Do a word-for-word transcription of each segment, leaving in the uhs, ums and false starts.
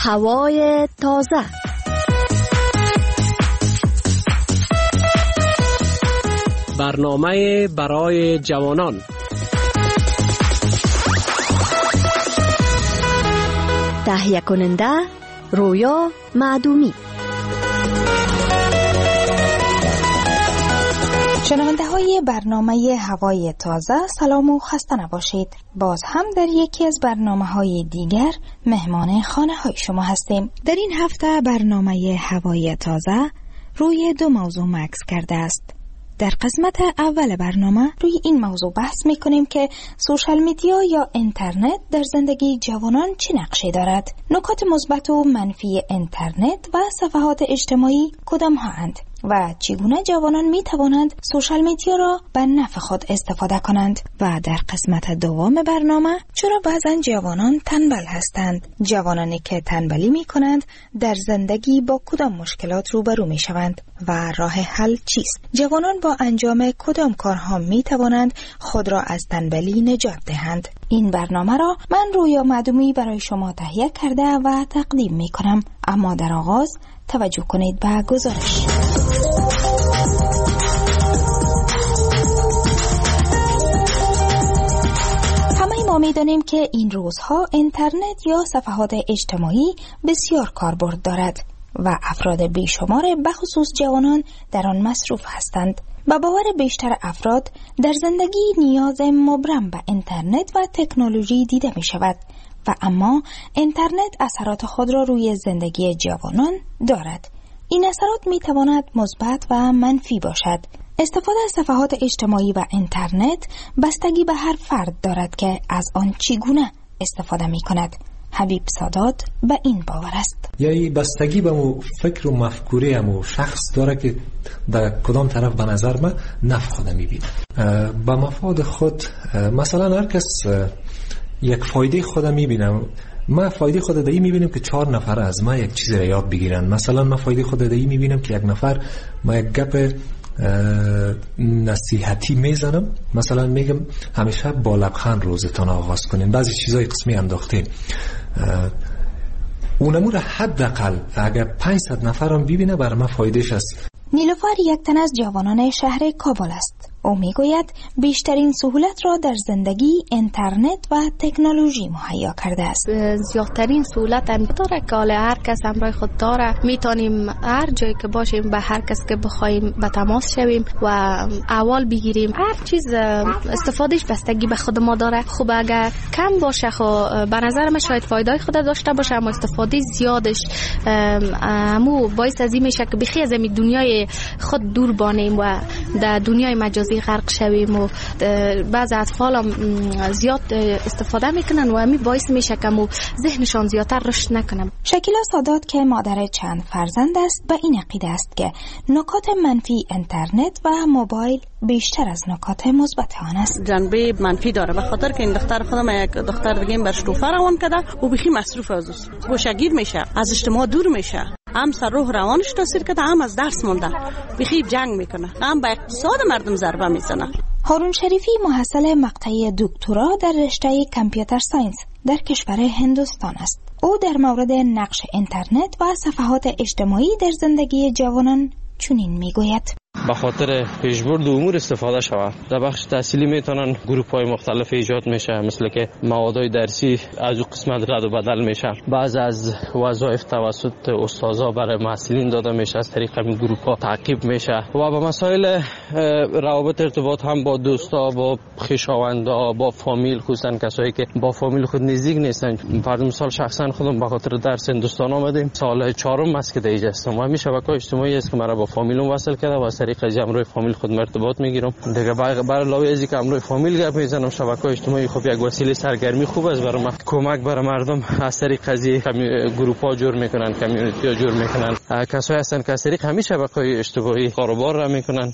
هوای تازه. برنامه برای جوانان. تهیه کننده رویا معدومی. شنونده های برنامه هوای تازه، سلام و خسته نباشید. باز هم در یکی از برنامه های دیگر مهمان خانه های شما هستیم. در این هفته برنامه هوای تازه روی دو موضوع مکس کرده است. در قسمت اول برنامه روی این موضوع بحث می کنیم که سوشال میدیا یا اینترنت در زندگی جوانان چه نقشی دارد؟ نکات مثبت و منفی اینترنت و صفحات اجتماعی کدام ها اند؟ و چگونه جوانان می توانند سوشال میدیا را به نفع خود استفاده کنند؟ و در قسمت دوم برنامه چرا بعضا جوانان تنبل هستند؟ جوانانی که تنبلی می کنند در زندگی با کدام مشکلات روبرو می شوند و راه حل چیست؟ جوانان با انجام کدام کارها می توانند خود را از تنبلی نجات دهند؟ این برنامه را من رویا معدومی برای شما تهیه کرده و تقدیم می کنم. اما در آغاز توجه کنید به گزارش. همه ما می‌دانیم که این روزها اینترنت یا صفحات اجتماعی بسیار کاربرد دارد و افراد بیشمار به خصوص جوانان در آن مصروف هستند. با باور بیشتر افراد در زندگی نیاز مبرم به اینترنت و تکنولوژی دیده می شود و اما اینترنت اثرات خود را روی زندگی جوانان دارد. این اثرات می تواند مثبت و منفی باشد. استفاده از صفحات اجتماعی و اینترنت بستگی به هر فرد دارد که از آن چگونه استفاده می کند. حبیب سادات به این باور است. یعنی بستگی به مو فکر و مفکوره مو شخص داره که در کدام طرف به نظر من نفع خود می‌بینه. با مفاد خود مثلا هر کس یک فایده خود می‌بینم. ما فایده خود دایی می‌بینیم که چهار نفر از ما یک چیز را یاد بگیرن. مثلا ما فایده خود دایی می‌بینم که یک نفر ما یک گپ نصیحتی میزنم، مثلا میگم همیشه با لبخند روزتان آغاز کنین، بعضی چیزای قسمی انداختین، اونمو را حداقل اگر پانصد نفرم ببینه برای ما فایدهش است. نیلوفر یک تن از جوانان شهر کابل است. او میگوید بیشترین سهولت را در زندگی اینترنت و تکنولوژی مهیا کرده است. زیادترین سهولت هم داره که هر کس همراه خود داره، میتونیم هر جایی که باشیم به هر کس که بخوایم به تماس شویم و احوال بگیریم. هر چیز استفادهش بستگی به خود ما داره. خب اگر کم باشه خب به نظر من شاید فایده خود داشته باشه، اما استفاده زیادش همو باعث از این میشه که بخی از این دنیای خود دور بانیم و در دنیای مجازی غرق شویم و بعض اطفال هم زیاد استفاده میکنن و همین باعث میشه که ذهنشان زیادتر رشد نکنه. شکیلا سادات که مادر چند فرزند است به این عقیده است که نکات منفی اینترنت و موبایل بیشتر از نکات مثبت آن است. جنبه منفی داره، به خاطر که این دختر خودم یک دختر دیگه بر شروفه روان کرده و بخی مصروف از است، گوشگیر میشه، از اجتماع دور میشه، هم سر روح روانش تاثیر کرده، هم از درس مونده، بخی جنگ میکنه، هم به اقتصاد مردم ضربه میزنه. هارون شریفی محصل مقطع دکترا در رشته کامپیوتر ساینس در کشور هندوستان است. او در مورد نقش اینترنت و صفحات اجتماعی در زندگی جوانان چنین میگوید: به خاطر پیشبرد امور استفاده شود. در بخش تحصیلی میتونن گروه‌های مختلف ایجاد میشه، مثل که موادهای درسی از اون قسمت رد و بدل میشه، بعض از وظایف توسط استادا برای محصلین داده میشه، از طریق این گروه‌ها تعقیب میشه و به مسائل روابط ارتباط هم با دوستا، با خویشاوندا، با فامیل، خصوصا کسایی که با فامیل خود نزدیک نیستن. فرض مثال شخصا خودم به خاطر درس هندوستان آمدیم، سال چهارم است که دیگه هستم و همین شبکه‌های اجتماعی است که مرا با فامیلم وصل کرده و طریق از امروی فامیل خود ارتباط میگیرم دیگه. بر علاوه از اینکه امروی فامیل گپ میزنم، شبکه‌های اجتماعی خب یک وسیله سرگرمی خوب است برای من. کمک برای مردم از طریق از گروه‌ها جور میکنن، کامیونیتی‌ها جور میکنن، کسایی هستن که از طریق همین شبکه‌های اجتماعی کاروبار را میکنن با شکل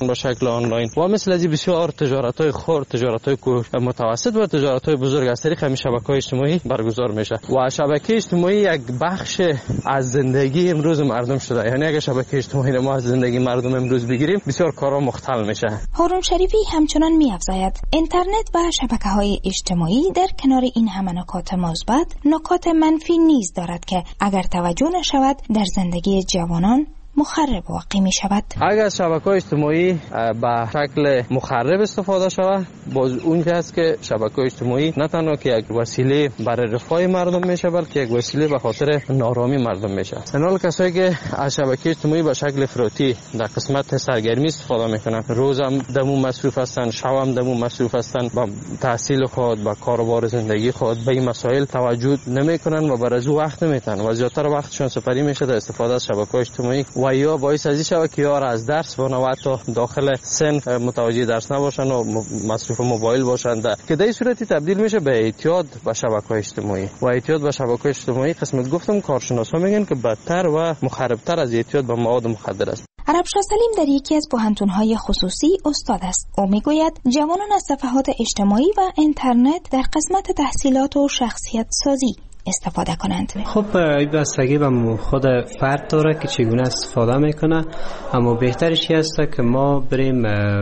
مثل آنلاین و مثل از بسیار تجارت‌های خرد، تجارت‌های متوسط و تجارت‌های بزرگ از طریق همین شبکه‌های اجتماعی برگزار میشه و شبکه اجتماعی یک بخش از زندگی امروز مردم شده. یعنی اگه شبکه اجتماعی ما از زندگی مردم امروز بگیریم بسیار کارا مختل میشه. هارون شریفی همچنان می‌افزاید اینترنت و شبکه‌های اجتماعی در کنار این همه نکات مثبت نکات منفی نیز دارد که اگر توجه نشود در زندگی جوانان مخرب واقع می شود. اگر شبکه‌های اجتماعی به شکل مخرب استفاده شود، باز اونجا است که شبکه‌های اجتماعی نه تنها که یک وسیله برای رفاه مردم میشه بلکه یک وسیله به خاطر نارامی مردم میشه. انال کسایی که از شبکه اجتماعی به شکل افراطی در قسمت سرگرمی استفاده میکنن، روز هم دمو مصروف هستن، شب هم دمو مصروف هستن، با تحصیل خود، با کاروبار زندگی خود به این مسائل توجه نمیکنن و برای او وقت نمیتن و زیاتر وقتشون سپری میشه در استفاده از شبکه‌های اجتماعی و یا باعث از این شود که یار از درس بانه و حتی داخل سن متوجه درس نباشن و مصروف موبایل باشند که در این صورتی تبدیل میشه به اعتیاد به شبکه‌های اجتماعی و اعتیاد به شبکه‌های اجتماعی قسمت گفتم کارشناسا میگن که بدتر و مخربتر از اعتیاد به مواد مخدر است. عربشاه سلیم در یکی از پوهنتون‌های خصوصی استاد است. او میگوید جوانان از صفحات اجتماعی و اینترنت در قسمت تحصیلات و شخصیت سازی استفاده کنند. خب این بستگی به خود فرد داره که چگونه استفاده میکنه، اما بهترش است که ما بریم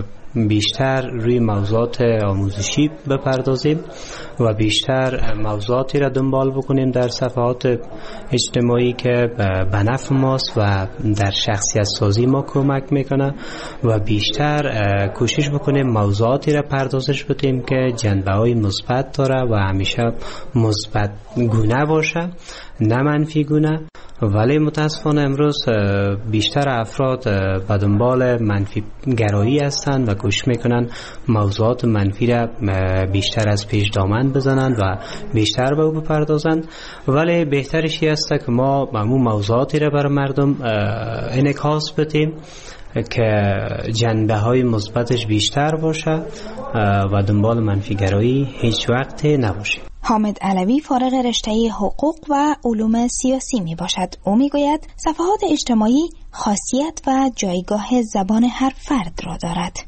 بیشتر روی موضوعات آموزشی بپردازیم و بیشتر موضوعاتی را دنبال بکنیم در صفحات اجتماعی که به نفع ماست و در شخصیت سازی ما کمک میکنه و بیشتر کوشش بکنیم موضوعاتی را پردازش بدیم که جنبه های مثبت داره و همیشه مثبت گونه باشه نه منفی گونه. ولی متاسفانه امروز بیشتر افراد به دنبال منفی گرایی هستند و کوشش میکنن موضوعات منفی را بیشتر از پیش دامن بزنند و بیشتر به او بپردازند. ولی بهترش است که ما همون موضوعاتی را برای مردم انعکاس بدیم که جنبه های مثبتش بیشتر باشه و دنبال منفی گرایی هیچ وقت نباشه. حامد علوی فارغ رشته حقوق و علوم سیاسی می باشد. او می گوید صفحات اجتماعی خاصیت و جایگاه زبان هر فرد را دارد.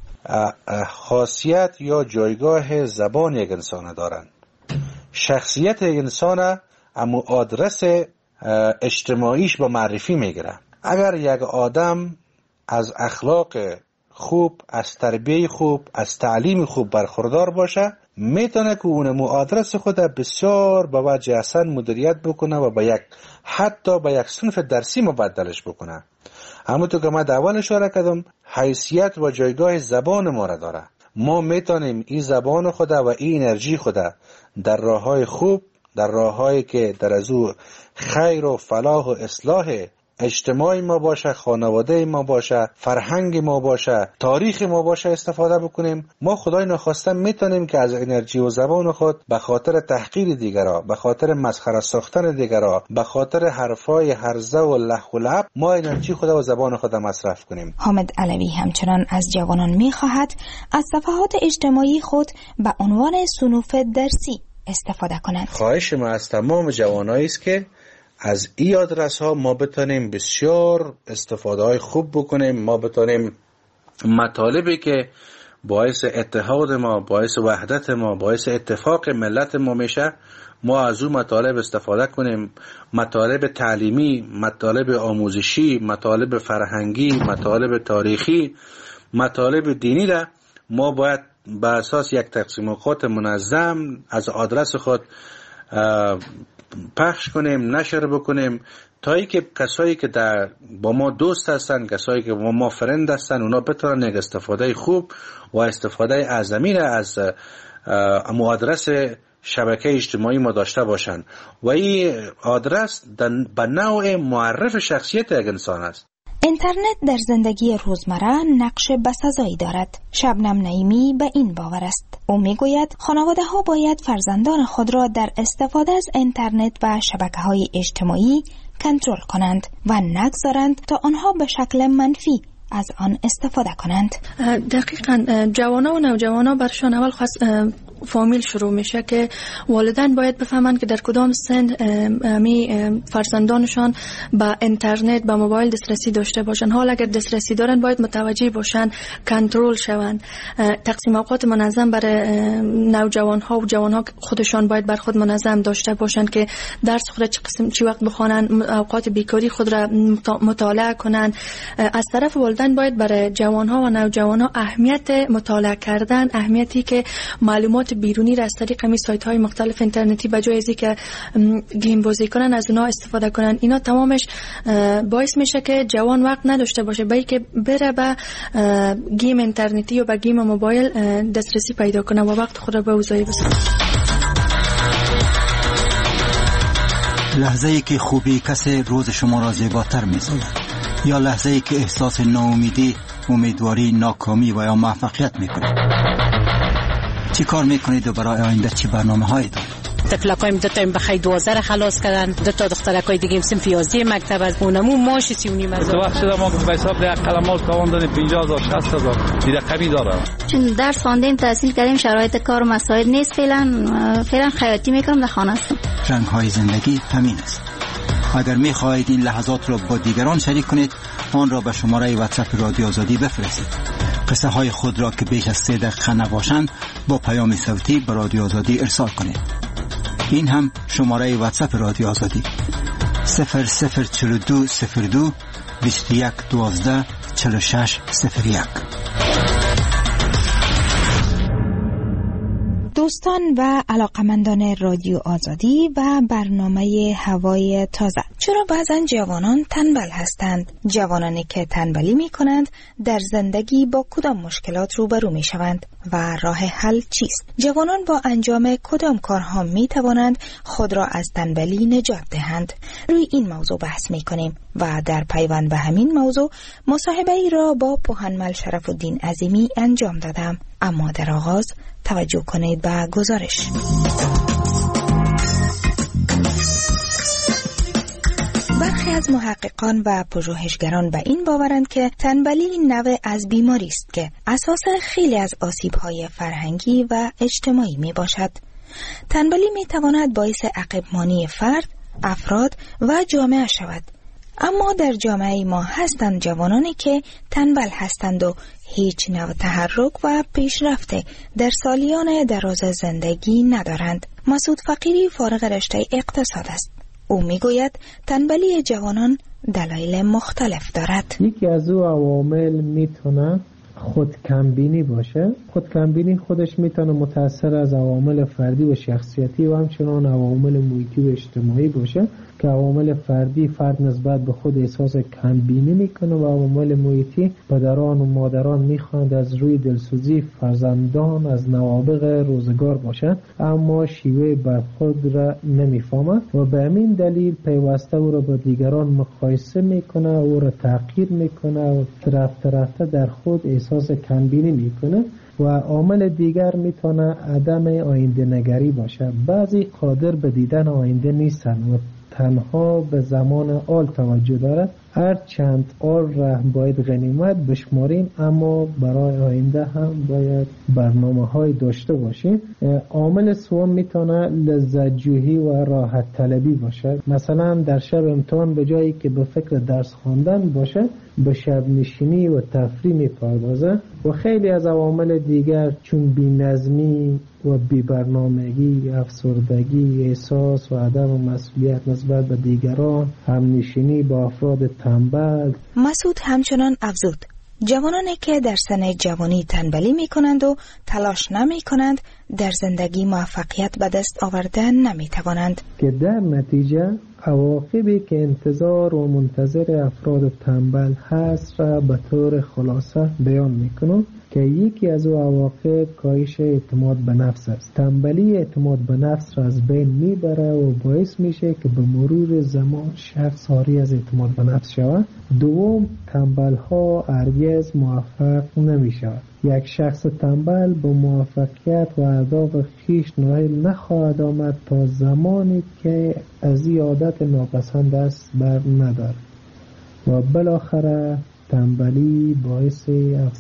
خاصیت یا جایگاه زبان یک انسان دارند. شخصیت یک انسان اما آدرس اجتماعیش با معرفی میگیره. اگر یک آدم از اخلاق خوب، از تربیه خوب، از تعلیم خوب برخوردار باشه، میتونه که اون آدرس خود بسیار به وجه احسن مدیریت بکنه و به یک حتی به یک صنف درسی مبدلش بکنه. همونطور که من در اول اشاره کردم، حیثیت و جایگاه زبان ما را داره. ما میتونیم این زبان خود و این انرژی خود در راههای خوب، در راههایی که در از او خیر و فلاح و اصلاح اجتماعی ما باشه، خانواده ما باشه، فرهنگ ما باشه، تاریخ ما باشه استفاده بکنیم. ما خدای نخواسته میتونیم که از انرژی و زبان خود به خاطر تحقیر دیگرها، به خاطر مسخره ساختن دیگرها، به خاطر حرفای هرزه و لح و لعب ما انرژی خود و زبان خود مصرف کنیم. حامد علوی همچنان از جوانان میخواهد از صفحات اجتماعی خود به عنوان صنوف درسی استفاده کنند. خواهش ما از تمام جوانایی است که از این آدرس ها ما بتونیم بسیار استفاده های خوب بکنیم. ما بتونیم مطالبی که باعث اتحاد ما، باعث وحدت ما، باعث اتفاق ملت ما میشه، ما از اون مطالب استفاده کنیم. مطالب تعلیمی، مطالب آموزشی، مطالب فرهنگی، مطالب تاریخی، مطالب دینی را ما باید به اساس یک تقسیم اوقات منظم از آدرس خود پخش کنیم، نشر بکنیم، تا ای که کسایی که در با ما دوست هستن، کسایی که با ما فرند هستن، اونا بتونن یک استفاده خوب و استفاده اعظمی را از آدرس شبکه اجتماعی ما داشته باشن و این آدرس به نوع معرف شخصیت یک انسان است. اینترنت در زندگی روزمره نقش بسزایی دارد. شبنم نعیمی به این باور است. او میگوید خانواده ها باید فرزندان خود را در استفاده از اینترنت و شبکه‌های اجتماعی کنترل کنند و نگذارند تا آنها به شکل منفی از آن استفاده کنند. دقیقاً جوانا و نوجوانا برشان اول خواست فامیل شروع میشه که والدین باید بفهمن که در کدام سن می فرزندانشان با اینترنت با موبایل دسترسی داشته باشن. حالا اگر دسترسی دارن باید متوجه باشن، کنترل شون. تقسیم اوقات منظم برای نوجوان ها و جوان ها خودشان باید بر خود منظم داشته باشن که درس خود چه قسم چی وقت بخوانن، اوقات بیکاری خود را مطالعه کنن. از طرف والدین باید برای جوان ها و نوجوان ها اهمیت مطالعه کردن، اهمیتی که معلومات بیرونی را از طریق می سایت های مختلف اینترنتی به جای از اینکه گیم بازی کنن از اونها استفاده کنن. اینا تمامش باعث میشه که جوان وقت نداشته باشه به اینکه بره به گیم اینترنتی یا به گیم موبایل دسترسی پیدا کنه و وقت خود را به اوضاعی بسازه. لحظه ای که خوبی کسی روز شما را زیباتر می‌سازد یا لحظه ای که احساس ناامیدی، امیدواری، ناکامی و یا موفقیت می‌کنید. چی کار می‌کنید و برای آینده چی برنامه‌هایی دارید؟ طفلکایم دو تا بخای دوازده خلاص کردن، دو تا دخترکای دیگه صنف یازده مکتب از اونمو ماش سی و نیم هزار. تو وقت شده ما به حساب ده قلمال کاوندن پنجاه هزار شصت هزار دیگه کمی داره. چون درس خواندیم تحصیل کردیم شرایط کار و مسائل نیست، فعلا فعلا خیاطی میکنم در خانه هستم. رنگ‌های زندگی همین است. اگر می‌خواهید این لحظات را با دیگران شریک کنید آن را به شماره واتساپ رادیو آزادی بفرستید. قصه های خود را که بیش از سه دقیقه نباشند با پیام صوتی به رادیو آزادی ارسال کنید. این هم شماره واتساپ رادیو آزادی صفر صفر چهل و دو صفر دو بیست و یک دوازده چهل و شش صفر یک. دوستان و علاقمندان رادیو آزادی و برنامه هوای تازه، چرا بعضن جوانان تنبل هستند؟ جوانانی که تنبلی می کنند در زندگی با کدام مشکلات روبرو می شوند و راه حل چیست؟ جوانان با انجام کدام کارها می توانند خود را از تنبلی نجات دهند؟ روی این موضوع بحث می کنیم و در پیوند به همین موضوع مصاحبه ای را با پوهنمل شرف الدین عظیمی انجام دادم. اما در آغاز توجه کنید به گزارش. برخی از محققان و پژوهشگران به این باورند که تنبلی نوع از بیماری است که اساس خیلی از آسیب‌های فرهنگی و اجتماعی می باشد. تنبلی می تواند باعث عقب‌مانی فرد، افراد و جامعه شود. اما در جامعه ما هستند جوانانی که تنبل هستند و هیچ نوع تحرک و پیشرفت در سالیان دراز زندگی ندارند. مسعود فقیری فارغ رشته اقتصاد است. او میگوید تنبلی جوانان دلایل مختلف دارد. یکی از او عوامل میتونه خود کمبینی باشه. خود کمبینی خودش میتونه متأثر از عوامل فردی و شخصیتی و همچنان عوامل محیطی و اجتماعی باشه که عوامل فردی فرد نسبت به خود احساس کمبینی میکنه و عوامل محیطی پدران و مادران میخواند از روی دلسوزی فرزندان از نوابغ روزگار باشند اما شیوه برخورد را نمیفهمند و به همین دلیل پیوسته او را با دیگران مقایسه میکنه، او را تحقیر میکنه و رفته رفته در خود احساس کمبینی میکنه. و عامل دیگر میتونه عدم آینده نگری باشه. بعضی قادر به دیدن آینده نیستن و تنها به زمان آل توجه دارد. هر چند آل را باید غنیمت بشماریم اما برای آینده هم باید برنامه های داشته باشیم. عامل سوم میتونه لذت جویی و راحت طلبی باشه. مثلا در شب امتحان به جایی که به فکر درس خواندن باشه به شب نشینی و تفریح میپردازه. و خیلی از عوامل دیگر چون بی‌نظمی و بی‌برنامگی، افسردگی، احساس و عدم مسئولیت نسبت به دیگران، همنشینی با افراد تنبل. مسعود همچنان افزود جوانانی که در سن جوانی تنبلی می کنند و تلاش نمی کنند در زندگی موفقیت به دست آوردن نمی توانند که در نتیجه عواقبی که انتظار و منتظر افراد تنبل هست را به طور خلاصه بیان می کنم که یکی از او عواقب کاهش اعتماد به نفس است. تنبلی اعتماد به نفس را از بین میبره و باعث میشه که به مرور زمان شخص عاری از اعتماد به نفس شود. دوم، تنبل ها هرگز موفق نمی شود. یک شخص تنبل با موفقیت و اهداف خویش نائل نخواهد آمد تا زمانی که از این عادت ناپسند است بر ندارد و بالاخره تنبلی باعث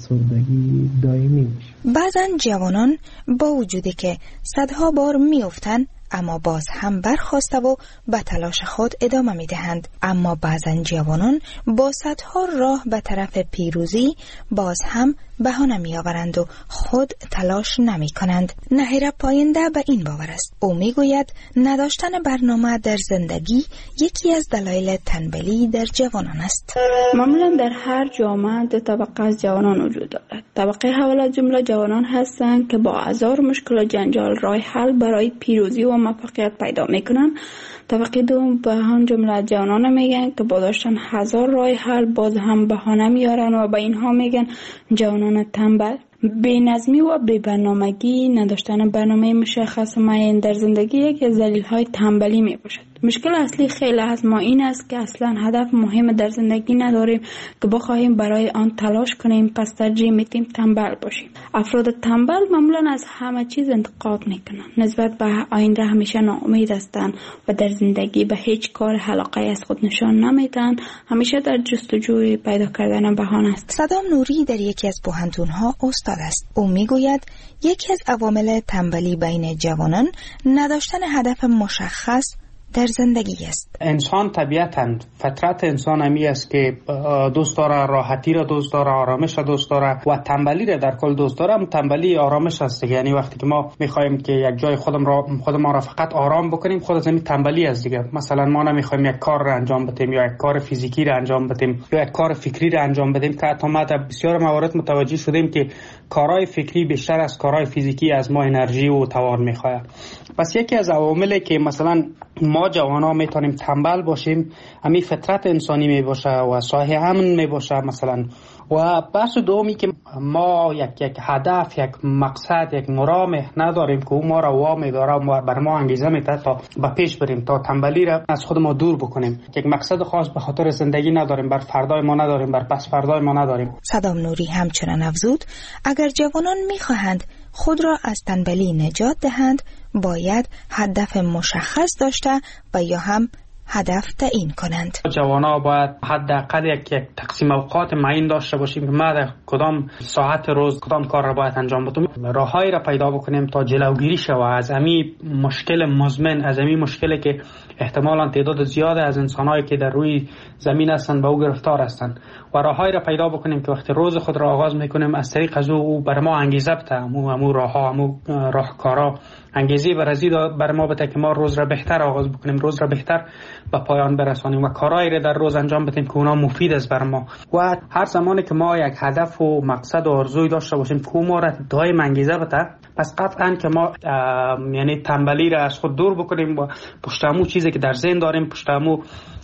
افسردگی دائمی میشه. بعضا جوانان با وجودی که صدها بار میافتند اما باز هم برخاسته و به تلاش خود ادامه می دهند. اما بعضا جوانان با صدها راه به طرف پیروزی باز هم بهانه می آورند و خود تلاش نمی کنند. نهیر پاینده به این باور است. او می گوید نداشتن برنامه در زندگی یکی از دلایل تنبلی در جوانان است. معمولا در هر جامعه دو طبقه از جوانان وجود دارد. طبقه اول از جمله جوانان هستند که با هزار مشکل و جنجال راه حل برای پیروزی و موفقیت پیدا میکنن. طبقه دوم به هم جمله جوانان میگن که با داشتن هزار راه حل باز هم بهانه میارن و به اینها میگن جوانان تنبل. بی‌نظمی و بی‌برنامگی، نداشتن برنامه مشخص معین در زندگی یکی از دلایل تنبلی میباشد. مشکل اصلی خیلی از ما این است که اصلا هدف مهم در زندگی نداریم که بخواهیم برای آن تلاش کنیم، پس ترجیح میدیم تنبل باشیم. افراد تنبل معمولا از همه چیز انتقاد میکنن، نسبت به آینده همیشه ناامید هستند و در زندگی به هیچ کار علاقه از خود نشان نمیدن، همیشه در جستجوی پیدا کردن بهانه است. صدام نوری در یکی از پوهنتون‌ها استاد است. او میگوید یکی از عوامل تنبلی بین جوانان نداشتن هدف مشخص در زندگی است. انسان طبیعتاً فطرت انسان همی است که دوست داره راحتی را دوست داره، آرامش را دوست داره و تنبلی را در کل دوست داره. تنبلی آرامش است. یعنی وقتی که ما میخوایم که یک جای خودم را خودمان را فقط آرام بکنیم، خود از همین تنبلی است دیگه. مثلا ما نمیخوایم یک کار را انجام بدیم یا یک کار فیزیکی را انجام بدیم یا یک کار فکری را انجام بدیم که حتی ما در بسیار موارد متوجه شدیم که کارهای فکری بیشتر از کارهای فیزیکی از ما انرژی و توان میخواد. پس یکی از عواملی که مثلا ما جوانا میتونیم تنبل باشیم همین فطرت انسانی میباشه و صاحب امن میباشه مثلا. و بحث دومی که ما یک یک هدف، یک مقصد، یک مرام نداریم که او ما را وامی داره و بر ما انگیزه میده تا به پیش بریم، تا تنبلی را از خود ما دور بکنیم. یک مقصد خاص به خاطر زندگی نداریم، بر فردای ما نداریم، بر پس فردای ما نداریم. صدام نوری همچنان افزود اگر جوانان میخواهند خود را از تنبلی نجات دهند باید هدف مشخص داشته و یا هم هدف تعیین کنند. جوانا باید حداقل یک یک تقسیم اوقات معین داشته باشیم که ما در کدام ساعت روز کدام کار را باید انجام بدیم. راههایی را پیدا بکنیم تا جلوگیری شود از همین مشکل مزمن، از همین مشکلی که احتمالاً تعداد زیاد از انسان‌هایی که در روی زمین هستند به او گرفتار هستند و راههایی را پیدا بکنیم که وقتی روز خود را آغاز میکنیم از طریق از او بر ما انگیزه بده، امو امو راهها، امو راهکارا انگیزه برازی بر ما بده که ما روز را بهتر آغاز بکنیم، روز را بهتر به پایان برسانیم و کارهایی را در روز انجام بدیم که اونا مفید است بر ما. و هر زمانی که ما یک هدف و مقصد و آرزوی داشته باشیم که ما را دائم انگیزه بده، پس قطعاً که ما یعنی تنبلی را از خود دور بکنیم و پشت همون چیزی که در ذهن داریم پشت همون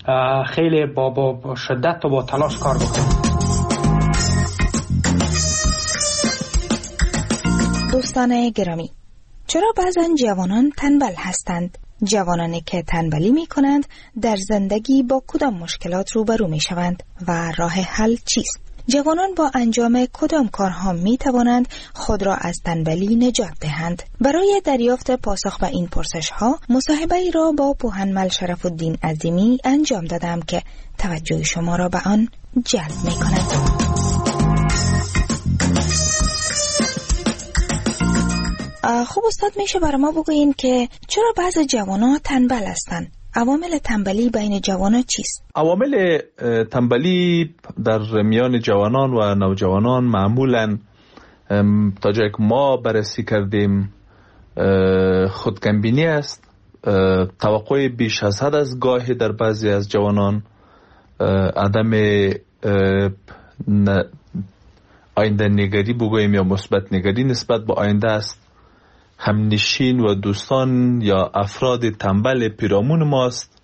خیلی با, با, با شدت و با تلاش کار بکنیم. دوستان گرامی، چرا بعضا جوانان تنبل هستند؟ جوانانی که تنبلی می کنند در زندگی با کدام مشکلات روبرو می شوند و راه حل چیست؟ جوانان با انجام کدام کارها می توانند خود را از تنبلی نجات دهند؟ برای دریافت پاسخ به این پرسش ها مصاحبه ای را با پوهنمل شرف الدین عظیمی انجام دادم که توجه شما را به آن جلب می کند. خوب استاد، میشه برای ما بگوین که چرا بعض جوانان تنبل هستند؟ عوامل تنبلی بین جوانان چیست؟ عوامل تنبلی در میان جوانان و نوجوانان معمولاً تا جایی که ما بررسی کردیم خودکمبینی است، توقع بیش از حد از گاهی در بعضی از جوانان، عدم آینده نگری بگوییم یا مثبت نگری نسبت به آینده است. همنشین و دوستان یا افراد تنبل پیرامون ماست.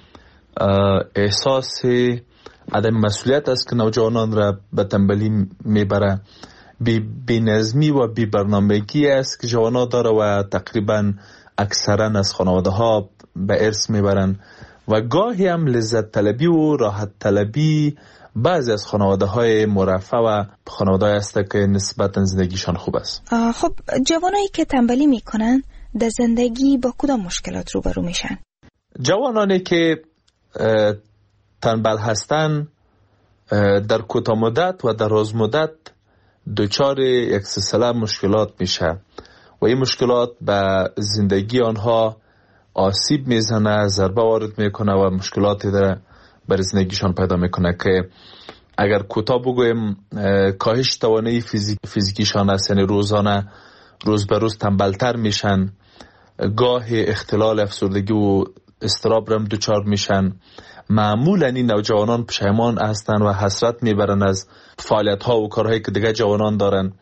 احساس عدم مسئولیت است که نوجوانان را به تنبلی میبره. بی, بی نظمی و بی برنامگی است که جوانان داره و تقریبا اکثرا از خانواده ها به ارث میبرن و گاهی هم لذت طلبی و راحت طلبی بعضی از خانواده های مرفه و خانواده های است که نسبتا زندگیشان خوب است. خب جوانایی که تنبلی میکنن در زندگی با کدام مشکلات روبرو میشن؟ جوانانی که تنبل هستن در کوتاه مدت و در دراز مدت دچار یک سلسله مشکلات میشه و این مشکلات به زندگی آنها آسیب میزنه، ضربه وارد میکنه و مشکلاتی در بر زندگیشان پیدا میکنه که اگر کوتاه بگویم کاهش توانایی فیزیک فیزیکیشان است، یعنی روزانه روز به روز تنبلتر میشن، گاه اختلال افسردگی و اضطراب رم دچار میشن. معمولا این نوجوانان پشیمان هستن و حسرت میبرن از فعالیت ها و کارهایی که دیگه جوانان دارن.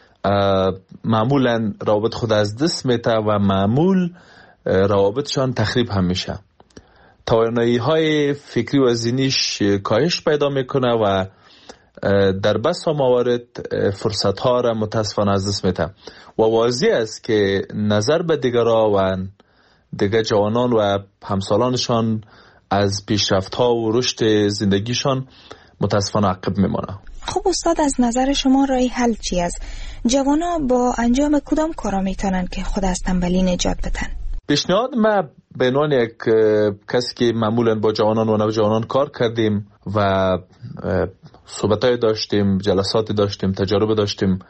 معمولا روابط خود از دست میته و معمول روابطشان تخریب هم میشه. توانایی های فکری و ذهنیش کاهش پیدا میکنه و در بسا موارد فرصت ها را متاسفانه از دست میده و واضح است که نظر به دیگران و دیگر جوانان و همسالانشان از پیشرفت ها و رشد زندگیشان متاسفانه عقب میمانه. خب استاد، از نظر شما راه حل چی است؟ جوانا با انجام کدام کارا میتونن که خود از تنبلی نجات بدن؟ پیشنهاد ما به عنوان یک کسی که معمولا با جوانان و نوجوانان کار کردیم و صحبتای داشتیم، جلساتی داشتیم، تجارب داشتیم،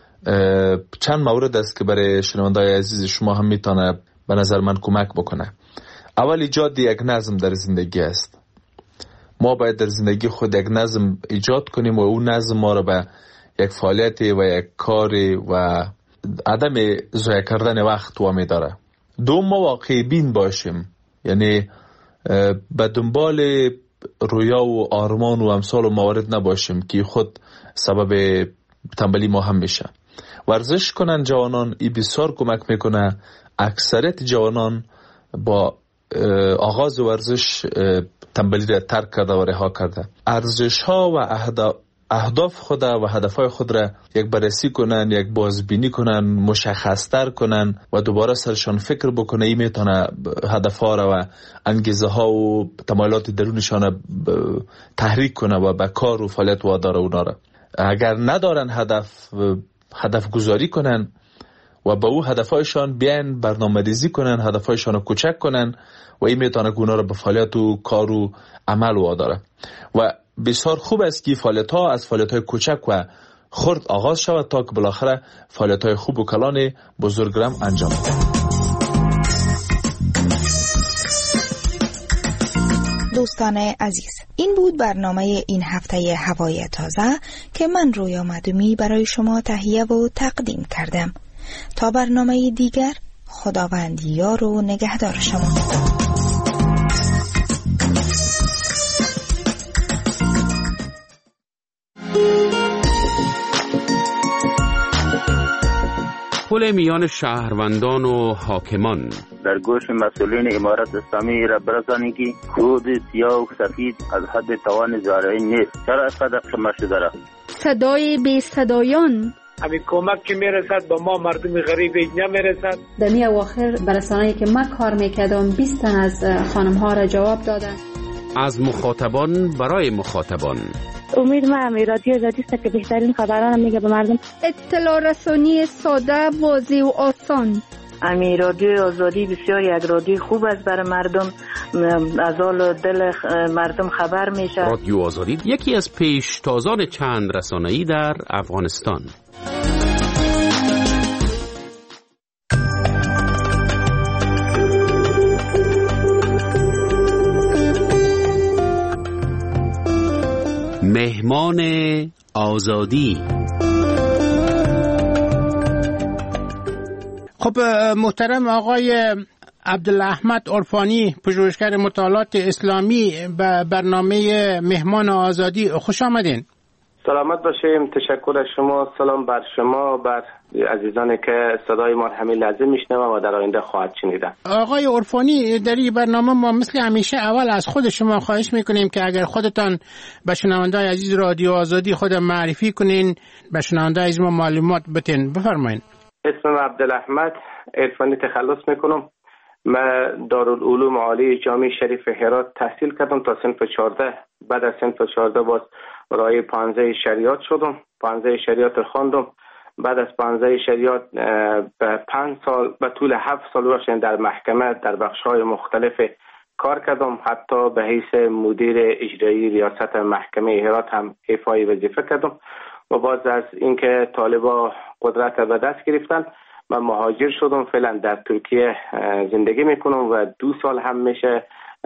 چند مورد است که برای شنوندای عزیز شما هم میتونه به نظر من کمک بکنه. اول ایجاد یک نظم در زندگی است. ما باید در زندگی خود یک نظم ایجاد کنیم و اون نظم ما رو به یک فعالیتی و یک کاری و عدم ضایع کردن وقت وامی داره. دوم، ما واقعی بین باشیم، یعنی به دنبال رویا و آرمان و امثال و موارد نباشیم که خود سبب تنبلی ما هم میشه. ورزش کنن جوانان، این بسیار کمک میکنه. اکثریت جوانان با آغاز ورزش تنبلی را ترک کرده و رها کرده. ارزش ها و اهداف خود و هدف های خود را یک بررسی کنن، یک بازبینی کنن، مشخصتر کنن و دوباره سرشان فکر بکنه. این میتونه هدف ها را و انگیزه ها و تمایلات درونشان تحریک کنه و به کار و فعالیت واداره اونا را. اگر ندارن هدف، هدف گذاری کنن و با او هدفهایشان بیان برنامه‌ریزی کنن، هدفهایشان رو کوچک کنن و این میتونه اونا رو به فعالیت و کار و عمل واداره. و بسیار خوب است که فعالیت ها از فعالیت های کوچک و خرد آغاز شود تا که بالاخره فعالیت های خوب و کلان بزرگرم انجام ده. دوستان عزیز، این بود برنامه این هفته هوای تازه که من رویا معدومی برای شما تهیه و تقدیم کردم. تا برنامه دیگر، خداوند یار و نگهدار شما. پل میان شهروندان و حاکمان. در گوش مسئولین امارت اسلامی را برسانید که خود سیاه و سفید از حد توان زارعی نیست. چرا اینقدر قمه شده را؟ صدای بی صدایان. همین کمک که میرسد به ما مردم غریب نمیرسد. در می اواخر برسانه‌ای که من کار میکردم بیست تن از خانم ها را جواب دادن. از مخاطبان برای مخاطبان. امید ما هم رادیو آزادی است که بهترین خبران میگه به مردم. اطلاع رسانی ساده، واضح و آسان. امی رادیو آزادی بسیار یک رادیو خوب است برای مردم، از حال دل مردم خبر میشه. رادیو آزادی یکی از پیشتازان چند رسانه‌ای در افغانستان. مهمان آزادی. خب محترم آقای عبدالاحمد عرفانی، پژوهشگر مطالعات اسلامی، به برنامه مهمان آزادی خوش آمدین. سلامت باشیم. تشکر از شما. سلام بر شما، بر عزیزانی که صدای ما همین لحظه میشنوند و در آینده خواهد شنیدن. آقای عرفانی، در این برنامه ما مثل همیشه اول از خود شما خواهش میکنیم که اگر خودتان به شنونده‌های عزیز رادیو آزادی خود معرفی کنین، به شنونده‌های عزیز ما معلومات بدین. بفرمایید. اسمم عبدالاحمد عرفانی، تخلص میکنم. من دارالعلوم عالی جامعه شریف هرات تحصیل کردم تا صنف چهارده. بعد از صنف چهارده باز رای پانزده شریعت شدم. پانزده شریعت خواندم. بعد از پانزده شریعت به پنج سال به طول هفت سال باشین در محکمه در بخش‌های مختلف کار کردم، حتی به حیث مدیر اجرایی ریاست محکمه هرات هم ایفای وظیفه کردم و باز از اینکه طالبا قدرت به دست گرفتن من مهاجر شدم. فعلا در ترکیه زندگی میکنم و دو سال هم میشه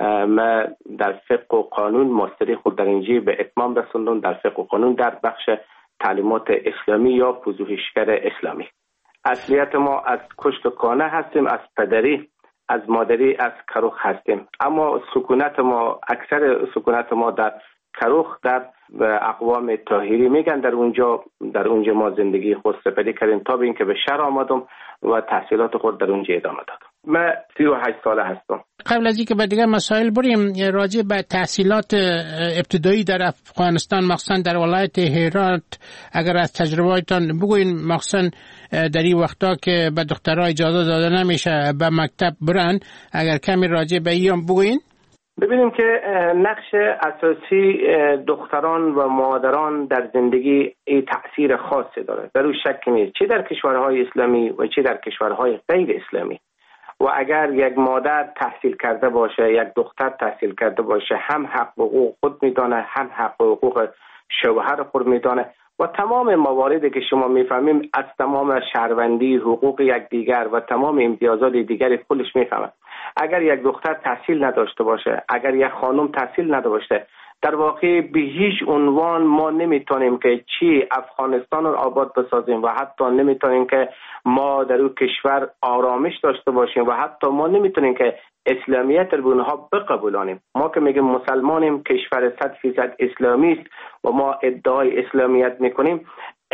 من در فقه و قانون ماستری خود در اینجا به اتمام رسوندم، در فقه و قانون در بخش تعلیمات اسلامی یا پژوهشگر اسلامی. اصلیت ما از کشت و کانه هستیم، از پدری از مادری از کروخ هستیم، اما سکونت ما اکثر سکونت ما در کروخ در اقوام طاهری میگن، در اونجا در اونجا ما زندگی خود سپری کردیم تا به اینکه به شهر آمدم و تحصیلات خود در اونجا ادامه دادم. من سی و هشت ساله هستم. قبل از اینکه به دیگر مسائل بریم، راجع به تحصیلات ابتدایی در افغانستان مخصوصا در ولایت هرات اگر از تجربه‌تان بگوین، مخصوصا در این وقتا که به دخترها اجازه داده نمیشه به مکتب برن، اگر کمی راجع به این بگوین. ببینیم که نقش اساسی دختران و مادران در زندگی ای تأثیر خاصی داره، در اون شک نیست، چه در کشورهای اسلامی و چه در کشورهای غیر اسلامی. و اگر یک مادر تحصیل کرده باشه، یک دختر تحصیل کرده باشه، هم حق و حقوق خود میدانه، هم حق و حقوق شوهر خود میدانه و تمام مواردی که شما میفهمیم از تمام شهروندی، حقوق یکدیگر و تمام امتیازات دیگری خودش میفهمه. اگر یک دختر تحصیل نداشته باشه، اگر یک خانم تحصیل نداشته، در واقع به هیچ عنوان ما نمیتونیم که چی افغانستان رو آباد بسازیم و حتی نمیتونیم که ما در اون کشور آرامش داشته باشیم و حتی ما نمیتونیم که اسلامیت رو به اونها بقبولانیم. ما که میگیم مسلمانیم، کشور صد فیصد اسلامی است و ما ادعای اسلامیت میکنیم،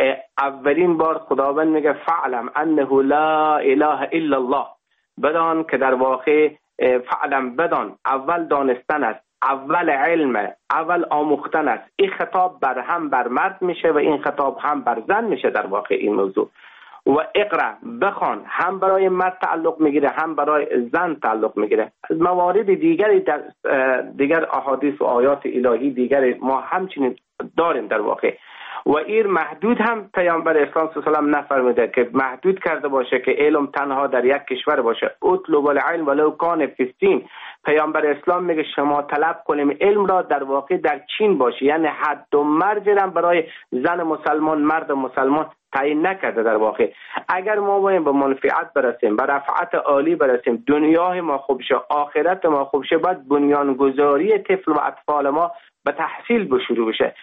اولین بار خداوند میگه فعلم انه لا اله الا الله، بدان که در واقع فعلم بدان، اول دانستن است، اول علم، اول آموختن است. این خطاب بر هم بر مرد میشه و این خطاب هم بر زن میشه در واقع این موضوع. و اقرا بخوان هم برای مرد تعلق میگیره هم برای زن تعلق میگیره. از موارد دیگری در دیگر احادیث و آیات الهی دیگری ما همچنین داریم در واقع. و این محدود هم پیامبر اسلام صلی الله علیه و آله نفرموده که محدود کرده باشه که علم تنها در یک کشور باشه. اطلب العلم ولو کان فی الصین. پیامبر اسلام میگه شما طلب کنیم علم را در واقع در چین باشه، یعنی حد و مرز را برای زن مسلمان مرد مسلمان تعیین نکرده. در واقع اگر ما باید به منفعت برسیم، به رفعت عالی برسیم، دنیای ما خوب شه، آخرت ما خوب شه، باید بنیانگذاری طفل و اطفال ما به تحصیل به شروع بشه.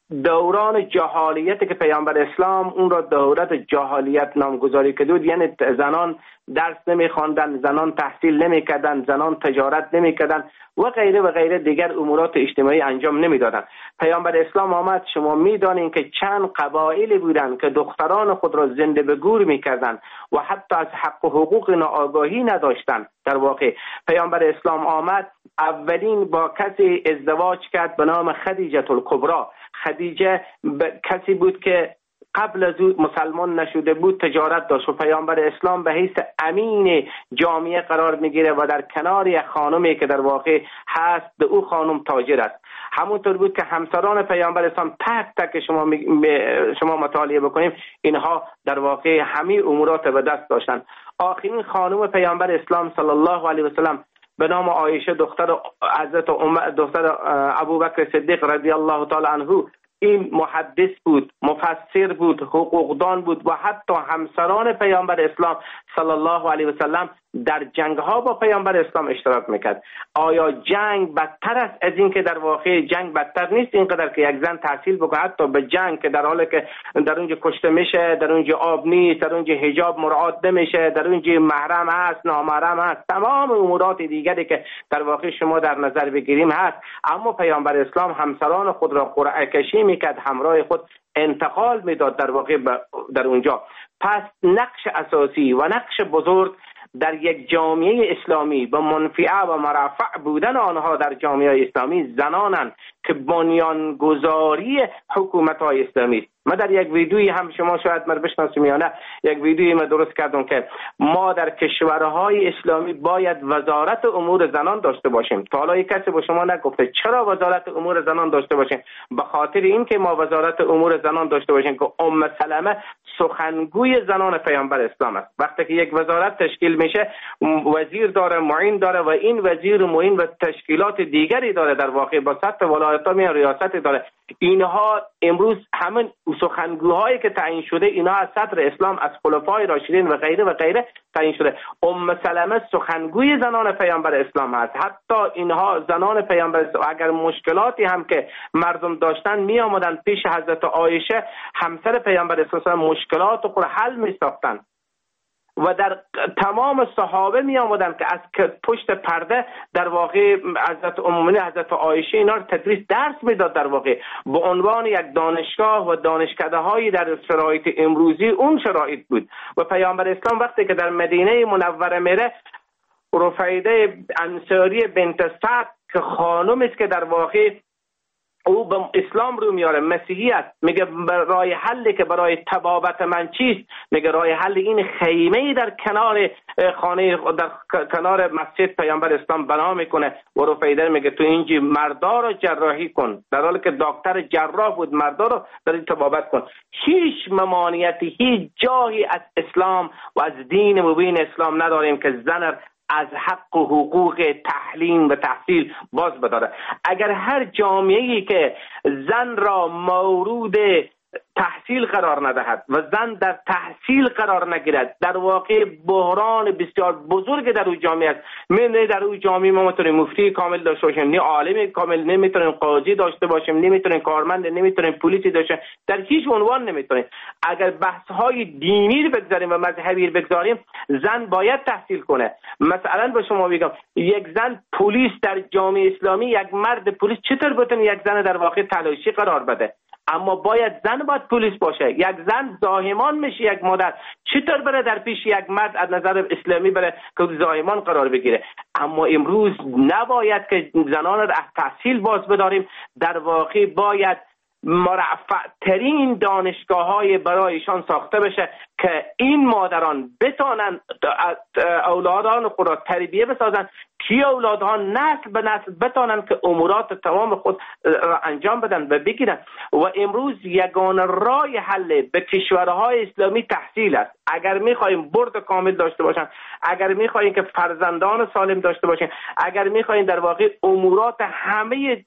دوران جهالیت که پیامبر اسلام اون را دورت جهالیت نامگذاری کرد، یعنی زنان درس نمیخواندن، زنان تحصیل نمیکردن، زنان تجارت نمیکردن و غیره و غیره دیگر امورات اجتماعی انجام نمیدادن. پیامبر اسلام آمد، شما میدانین که چند قبایلی بودن که دختران خود را زنده به گور میکردن و حتی از حق و حقوق آگاهی نداشتن. در واقع پیامبر اسلام آمد، اولین با کسی ازدواج کرد به نام خدیجه الکبری. خدیجه کسی بود که قبل از او مسلمان نشده بود، تجارت داشت و پیامبر اسلام به حیث امین جامعه قرار میگیره و در کنار یک خانمی که در واقع هست به او خانم تاجر است. همونطور بود که همسران پیامبر اسلام تک تک شما شما مطالعه بکنیم، اینها در واقع همه امورات به دست داشتن. آخرین خانم پیامبر اسلام صلی الله علیه و سلم به نام عایشه دختر حضرت عمر دختر ابوبکر صدیق رضی الله تعالی عنه، این محدث بود، مفسر بود، حقوقدان بود و حتی همسران پیامبر اسلام صلی الله علیه و سلم در جنگ ها با پیامبر اسلام اشتراک میکرد. آیا جنگ بدتر است از این که در واقع جنگ بدتر نیست اینقدر که یک زن تحصیل بکنه، حتی به جنگ که در حالی که در اونجا کشته میشه، در اونجا آب نیست، در اونجا حجاب مراعات نمیشه، در اونجا محرم هست، نامحرم هست، تمام امورات دیگری که در واقع شما در نظر بگیریم هست، اما پیامبر اسلام همسران خود را قرعه کشی میکرد، همراه خود انتقال میداد در واقع در اونجا. پس نقش اساسی و نقش بزرگ در یک جامعه اسلامی به منفعه و مرفع بودن آنها در جامعه اسلامی زنانند که بنیانگذاری حکومت های اسلامی است. ما در یک ویدیویی هم شما شاید من بشناسیم یا نه، یک ویدیویی ما درست کردم که ما در کشورهای اسلامی باید وزارت امور زنان داشته باشیم. تا حالا کسی با شما نگفته چرا وزارت امور زنان داشته باشیم؟ به خاطر این که ما وزارت امور زنان داشته باشیم که ام سلمه سخنگوی زنان پیامبر اسلام است. وقتی که یک وزارت تشکیل میشه وزیر داره، معین داره و این وزیر و معین و تشکیلات دیگری داره، در واقع با سطح ولایت‌ها می ریاست داره. اینها امروز همین سخنگوهایی که تعیین شده اینها از صدر اسلام، از خلفای راشدین و غیره و غیره تعیین شده. ام سلمه سخنگوی زنان پیامبر اسلام هست. حتی اینها زنان پیامبر اسلام اگر مشکلاتی هم که مردم داشتن می آمدن پیش حضرت عایشه همسر پیامبر اسلام، مشکلات خود حل می ساختن و در تمام صحابه می آمدن که از پشت پرده در واقع حضرت امومنی حضرت عایشه اینا رو تدریس درس میداد. در واقع به عنوان یک دانشگاه و دانشکده هایی در شرایط امروزی اون شرایط بود. و پیامبر اسلام وقتی که در مدینه منوره میره، رفیده انصاری بنت سعد که خانم است که در واقع او به اسلام رو میاره، مسیحیت، میگه راه حلی که برای طبابت من چیست؟ میگه راه حل این خیمه در کنار خانه در کنار مسجد پیامبر اسلام بنا میکنه و رفیده میگه تو اینجا مردا رو جراحی کن، در حالی که دکتر جراح بود مردا رو در این طبابت کن. هیچ ممانعتی، هیچ جایی از اسلام و از دین مبین اسلام نداریم که زن از حق و حقوق تعلیم و تحصیل باز بداره. اگر هر جامعه‌ای که زن را مورود تحصیل قرار ندهد و زن در تحصیل قرار نگیرد، در واقع بحران بسیار بزرگ در اون جامعه است. من در اون جامعه ما میتونیم مفتی کامل داشته باشیم، نه عالم کامل، نمیتونیم قاضی داشته باشیم، نمیتونیم کارمند، نمیتونیم پلیسی داشته، در هیچ عنوان نمیتونیم. اگر بحث های دینی رو بگذاریم و مذهبی رو بگذاریم، زن باید تحصیل کنه. مثلا به شما میگم یک زن پلیس در جامعه اسلامی، یک مرد پلیس چطور بتونه یک زن در واقع تلاشی قرار بده؟ اما باید زن باید پلیس باشه. یک زن زاهمان میشه، یک مادر چطور بره در پیش یک مرد از نظر اسلامی بره که زاهمان قرار بگیره؟ اما امروز نباید که زنان را از تحصیل باز بداریم، در واقع باید مرفع ترین دانشگاه های برایشان ساخته بشه که این مادران بتانن اولادان خود را تربیه بسازن، که اولادها نسل به نسل بتانن که امورات تمام خود را انجام بدن و بگیرن. و امروز یگانه راه حل به کشورهای اسلامی تحصیل است. اگر میخوایم برد کامل داشته باشن، اگر میخوایم که فرزندان سالم داشته باشن، اگر میخوایم در واقع امورات همه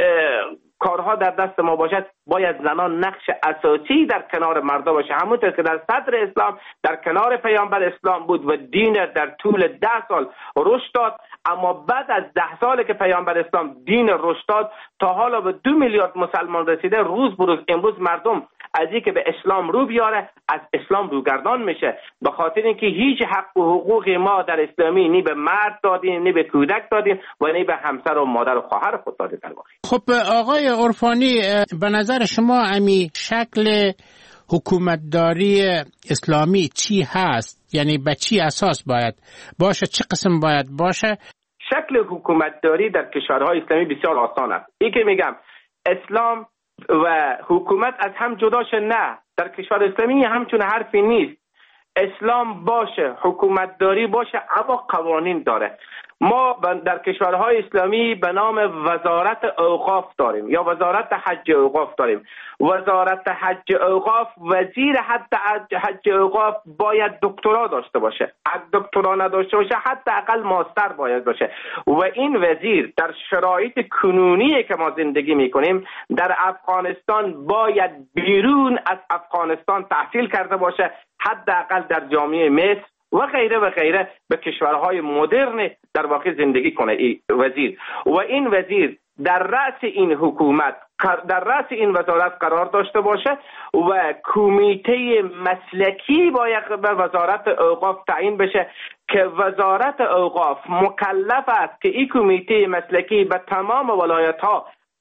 کارها در دست ما باشد، باید زنان نقش اساسی در کنار مردا باشه، همونطور که در صدر اسلام در کنار پیامبر اسلام بود و دین در طول ده سال رشد داد. اما بعد از ده سالی که پیامبر اسلام دین رشد داد تا حالا به دو میلیارد مسلمان رسیده، روز بروز امروز مردم از اینکه به اسلام رو بیاره از اسلام روگردان میشه، به خاطر اینکه هیچ حق و حقوق ما در اسلامی نی به مرد دادیم، نی به کودک دادیم و نی به همسر و مادر و خواهر خود دادیم. در واقع خب آقای عرفانی، به نظر شما امی شکل حکومتداری اسلامی چی هست؟ یعنی به چی اساس باید باشه؟ چه قسم باید باشه؟ شکل حکومتداری در کشورهای اسلامی بسیار آسان است. این که میگم اسلام و حکومت از هم جداشه، نه، در کشور اسلامی همچون حرفی نیست. اسلام باشه، حکومتداری باشه، اما قوانین داره. ما در کشورهای اسلامی به نام وزارت اوقاف داریم یا وزارت حج اوقاف داریم. وزارت حج اوقاف، وزیر حتی حج اوقاف باید دکترا داشته باشه. اگه دکترا نداشته باشه حداقل ماستر باید باشه. و این وزیر در شرایط کنونی که ما زندگی میکنیم در افغانستان باید بیرون از افغانستان تحصیل کرده باشه، حداقل در جامعه مصر و غیره و غیره به کشورهای مدرن در واقع زندگی کنه این وزیر. و این وزیر در رأس این حکومت، در رأس این وزارت قرار داشته باشه و کمیته مسلکی باید به وزارت اوقاف تعیین بشه که وزارت اوقاف مکلف است که این کمیته مسلکی به تمام ولایت ها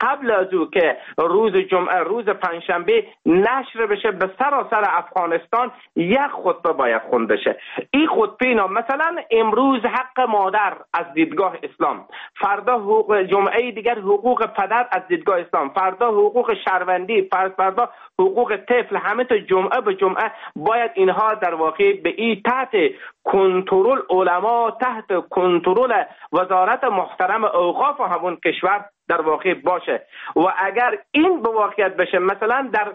قبل از او که روز جمعه روز پنجشنبه نشر بشه به سراسر افغانستان یک خطبه باید خونده شه. این خطبه اینا مثلا امروز حق مادر از دیدگاه اسلام، فردا حقوق جمعه دیگر حقوق پدر از دیدگاه اسلام، فردا حقوق شهروندی، فردا حقوق طفل، همه تا جمعه به جمعه باید اینها در واقع به این تحت کنترل علما، تحت کنترل وزارت محترم اوقاف و همون کشور در واقع باشه. و اگر این به واقعیت بشه، مثلا در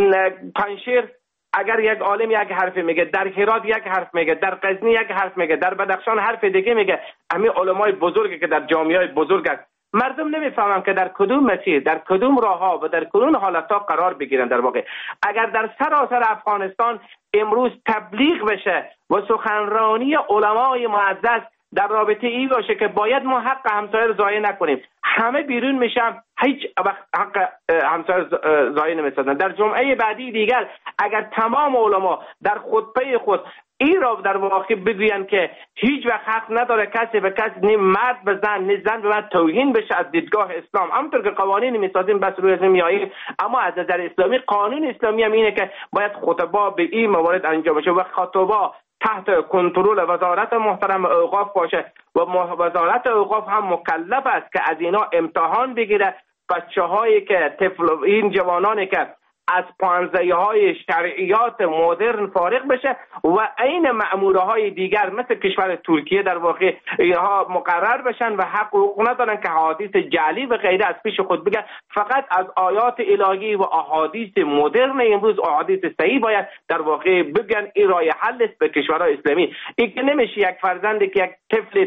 پنجشیر اگر یک عالم یک حرف میگه، در هرات یک حرف میگه، در غزنی یک حرف میگه، در بدخشان حرف دیگه میگه، همین علمای بزرگی که در جامعه بزرگ است، مردم نمیفهمم که در کدوم مسیر، در کدوم راه ها و در کدوم حالت ها قرار بگیرن. در واقع اگر در سراسر افغانستان امروز تبلیغ بشه و سخنرانی علمای معزز در رابطه ای باشه که باید ما حق همسایه رو ضایع نکنیم، همه بیرون میشن، هیچ وقت حق همسایه ضایع نمیسازن. در جمعه بعدی دیگر اگر تمام علما در خطبه خود این را در واقع بگوین که هیچ وقت حق نداره کسی به کسی، نه مرد به زن نه زن به مرد توهین بشه از دیدگاه اسلام، همونطور که قوانین میسازیم بس روی از میاییم، اما از نظر اسلامی قانون اسلامی هم اینه که باید خطبه به این موارد انجام بشه و خطبه تحت کنترل وزارت محترم اوقاف باشه و وزارت اوقاف هم مکلف است که از اینا امتحان بگیره، بچه هایی که طفل این جوانانی که از پانزه های شرعیات مدرن فارغ بشه و این مأموره های دیگر مثل کشور ترکیه در واقع اینها مقرر بشن و حق حقوق ندارن که حدیث جعلی و غیره از پیش خود بگن، فقط از آیات الهی و احادیث مدرن امروز احادیث صحیح باید در واقع بگن. این راه حل است به کشورهای اسلامی. این که نمیشه یک فرزندی که یک طفل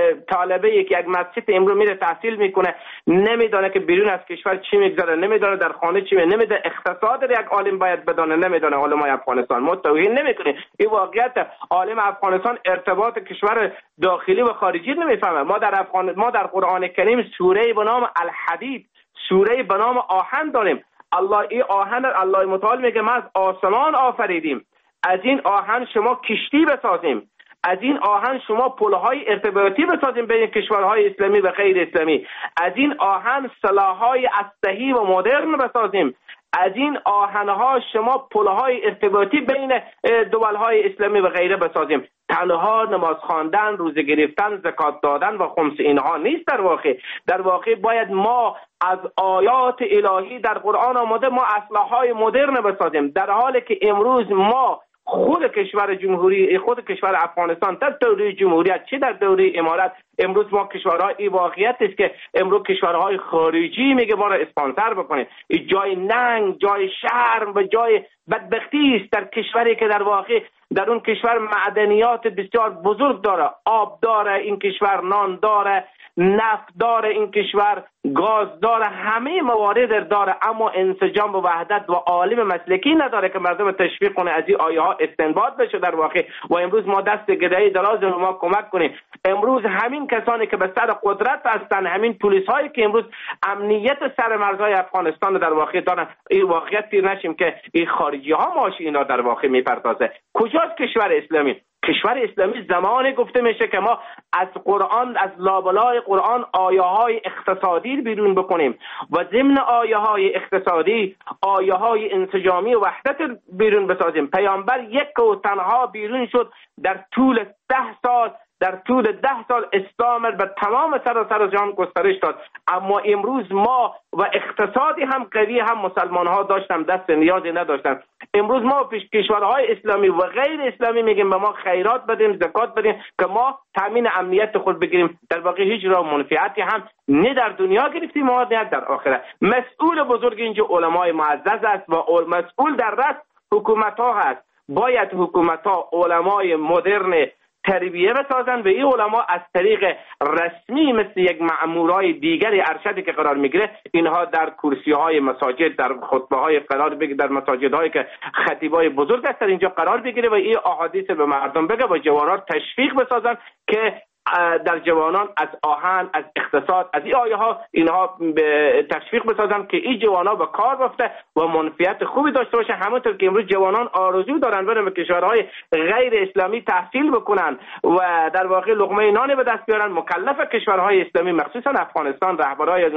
طالبه که یک مسجد امروز میره تحصیل میکنه نمیدونه که بیرون از کشور چی میگذره، نمیدونه در خانه چی میگذره، نمیدونه اقتصاد یک عالم باید بدونه، نمیدونه علمای افغانستان. ما توهین نمیکنیم، این واقعیت. عالم افغانستان ارتباط کشور داخلی و خارجی نمیفهمه. ما در افغان ما در قرآن کریم سوره به نام الحدید، سوره به نام آهن داریم. الله این آهن الله متعال میگه ما از آسمان آفریدیم، از این آهن شما کشتی بسازیم، از این آهن شما پلهای ارتباطی بسازیم بین کشورهای اسلامی و غیر اسلامی، از این آهن سلاح‌های اسلحه‌ای و مدرن بسازیم، از این آهنها شما پلهای ارتباطی بین دولهای اسلامی و غیره بسازیم. تنها نماز خواندن، روزه گرفتن، زکات دادن و خمس اینها نیست. در واقع در واقع باید ما از آیات الهی در قرآن آمده ما اسلحه‌های مدرن بسازیم، در حالی که امروز ما خود کشور جمهوری خود کشور افغانستان در دوره جمهوریت چه در دوره امارت، امروز ما کشورهای این واقعیت است که امروز کشورهای خارجی میگه ما را اسپانسر بکنه. این جای ننگ، جای شرم و جای بدبختی است در کشوری که در واقع در اون کشور معدنیات بسیار بزرگ داره، آب داره این کشور، نان داره، نفت داره این کشور، گاز داره، همه موارد داره، اما انسجام و وحدت و عالم مسلکی نداره که مردم تشویق کنه از این آیه ها استنباط بشه در واقع. و امروز ما دست گدایی دراز رو ما کمک کنیم. امروز همین کسانی که به سر قدرت هستن، همین پلیس هایی که امروز امنیت سر مرزهای افغانستان در واقع دارن، این واقعیت پیر نشیم که این خارجی ها ماش اینا در واقع میپردازه. کجاست کشور اسلامی؟ کشور اسلامی زمانی گفته میشه که ما از قرآن، از لابلای قرآن آیه های اقتصادی بیرون بکنیم و ضمن آیه های اقتصادی آیه های انسجامی و وحدت بیرون بسازیم. پیامبر یک و تنها بیرون شد در طول ده سال در طول ده سال اسلام به تمام سراسر جهان گسترش داد، اما امروز ما و اقتصادی هم قوی هم مسلمان ها داشتن دست نیازی نداشتن. امروز ما پیش کشورهای اسلامی و غیر اسلامی میگیم به ما خیرات بدیم، زکات بدیم که ما تامین امنیت خود بگیریم. در واقع هیچ راه منفعتی هم نه در دنیا گرفتیم و نه در آخرت. مسئول بزرگ اینجا علمای معزز است و مسئول در رأس حکومت ها هست. باید حکومت ها علمای مدرن تربیه بسازن و این علما از طریق رسمی مثل یک مأمورای دیگری ارشدی که قرار میگیره اینها در کرسی های مساجد، در خطبه های قرار بگیره، در مساجد هایی که خطیبای بزرگ هستن اینجا قرار بگیره و این احادیث به مردم بگه و جوانان تشویق بسازن که در جوانان از آهن، از اقتصاد، از این آیه ها اینها به تشویق بسازن که این جوانا به کار بفته و منفعت خوبی داشته باشه. همونطور که امروز جوانان آرزو دارن برن به کشورهای غیر اسلامی تحصیل بکنن و در واقع لقمه نان به دست بیارن، مکلف کشورهای اسلامی مخصوصا افغانستان رهبرای از اونها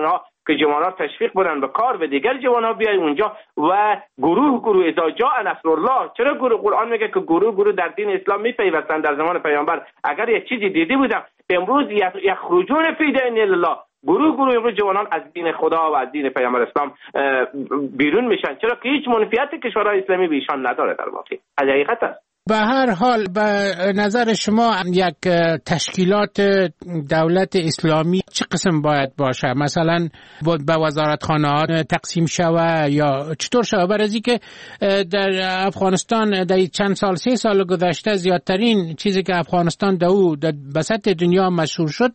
که جوانان تشویق بدن به کار و دیگر جوانان بیای اونجا و گروه گروه اذا جاء نصر الله. چرا گروه؟ قرآن میگه که گروه گروه در دین اسلام میپیوستن. در زمان پیامبر اگر یک چیزی دیده بودم امروز یخرجون فی دین الله، گروه گروه امروز جوانان از دین خدا و از دین پیامبر اسلام بیرون میشن. چرا که هیچ منفعت کشورهای اسلامی به ایشان نداره. در واقع از حقیقت است. به هر حال به نظر شما یک تشکیلات دولت اسلامی چه قسم باید باشه؟ مثلا به وزارتخانه ها تقسیم شوه یا چطور شوه؟ برای از که در افغانستان در چند سال سه سال گذشته زیادترین چیزی که افغانستان در او در بسط دنیا مشهور شد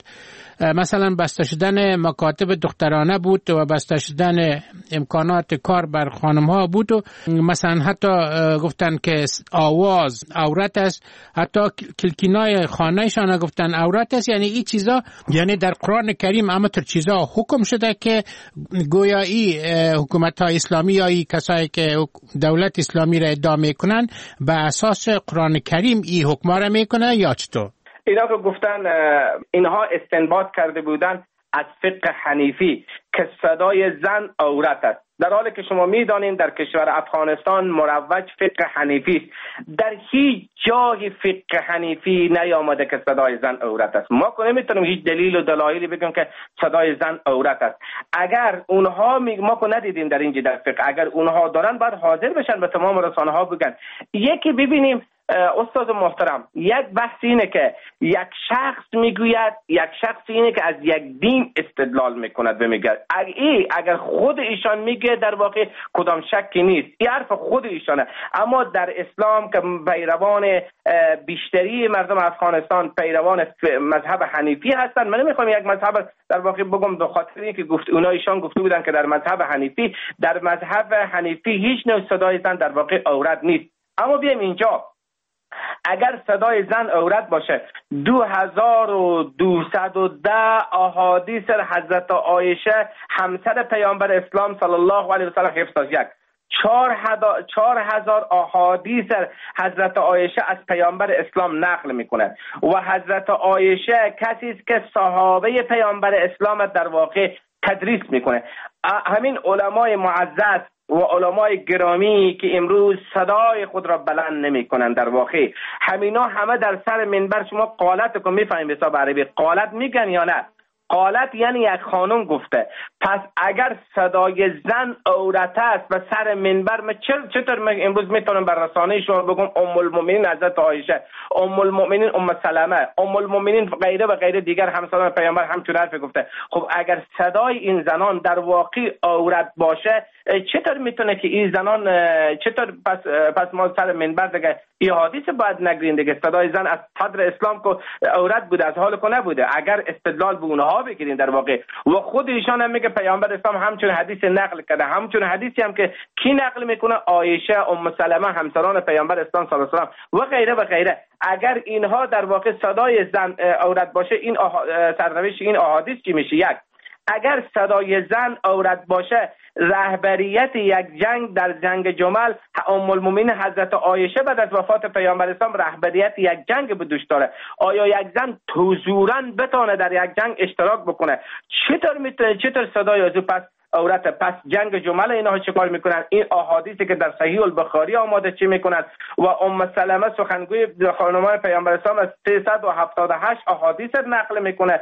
مثلا بسته شدن مکاتب دخترانه بود و بسته شدن امکانات کار بر خانم ها بود و مثلا حتی گفتن که آواز عورت است، حتی کلکینای خانهشان گفتن عورت است. یعنی این چیزا یعنی در قرآن کریم اما تر چیزا حکم شده که گویایی حکومت های اسلامی یا ای کسایی که دولت اسلامی را ادعا میکنن به اساس قرآن کریم این حکم را میکنه یا چطور؟ اینا که گفتن اینها استنباط کرده بودن از فقه حنیفی که صدای زن عورت است، در حالی که شما میدانید در کشور افغانستان مروج فقه حنیفی است. در هیچ جای فقه حنیفی نیامده که صدای زن عورت است. ما که نمیتونیم هیچ دلیل و دلایلی بگیم که صدای زن عورت است. اگر اونها می... ما که ندیدیم در اینجا در فقه، اگر اونها دارن باید حاضر بشن به تمام رسانه ها بگن. یکی ببینیم استاد محترم، یک بحث اینه که یک شخص میگوید، یک شخص اینه که از یک دین استدلال میکند و میگه ای اگر خود ایشان میگه در واقع کدام شکی نیست، این حرف خود ایشانه. اما در اسلام که پیروان بیشتری مردم افغانستان پیروان مذهب حنیفی هستند، من نمیخوام یک مذهب در واقع بگم به خاطر اینکه گفت اونا ایشان گفته بودن که در مذهب حنیفی در مذهب حنیفی هیچ نوع صدای زن در واقع عورت نیست. اما بیایم اینجا، اگر صدای زن عورت باشه، دو هزار و دویست و ده احادیث حضرت عایشه همسر پیامبر اسلام صلی الله علیه و سلم حفظ است. یک چهار هزار احادیث حضرت عایشه از پیامبر اسلام نقل میکنه و حضرت عایشه کسی است که صحابه پیامبر اسلام در واقع تدریس میکنه. همین علمای معزز و علمای گرامی که امروز صدای خود را بلند نمی کنند، در واقع همینا همه در سر منبر، شما قالت که میفهمیم به حساب عربی قالت میگن یا نه؟ قالت یعنی یک خانم گفته. پس اگر صدای زن عورت است و سر منبر، من چطور من امروز میتونم بر رسانه شما بگم ام المؤمنین حضرت عایشه، ام المؤمنین ام سلمه، ام المؤمنین غیره و غیره دیگر همسران پیامبر همچون حرف گفته. خب اگر صدای این زنان در واقع عورت باشه، چطور میتونه که این زنان چطور پس پس ما سر منبر دیگه این حدیث باید نگرین دیگه؟ صدای زن از صدر اسلام که عورت بوده، از حال که نبوده. اگر استدلال به اونها بگیرین در واقع، و خود ایشان هم میگه پیامبر اسلام همچون حدیث نقل کرده، همچون حدیثی هم که کی نقل میکنه؟ عایشه ام سلمه همسران پیامبر اسلام صلی الله علیه و سلم و غیره و غیره. اگر اینها در واقع صدای زن عورت باشه، این سرنوشت این احادیث چی میشه؟ یک، اگر صدای زن عورت باشه، رهبریت یک جنگ در جنگ جمل ام المؤمنین حضرت عایشه بعد از وفات پیامبر اسلام رهبریت یک جنگ به دوش داره. آیا یک زن حضوراً بتونه در یک جنگ اشتراک بکنه؟ چطور میتونه چطور صدای از پس عورت؟ پس جنگ جمل اینها چه کار میکنن؟ این احادیثی که در صحیح البخاری آماده چی میکنن؟ و ام سلمه سخنگوی خانمان پیامبر اسلام از سیصد و هفتاد و هشت احادیث نقل میکنه.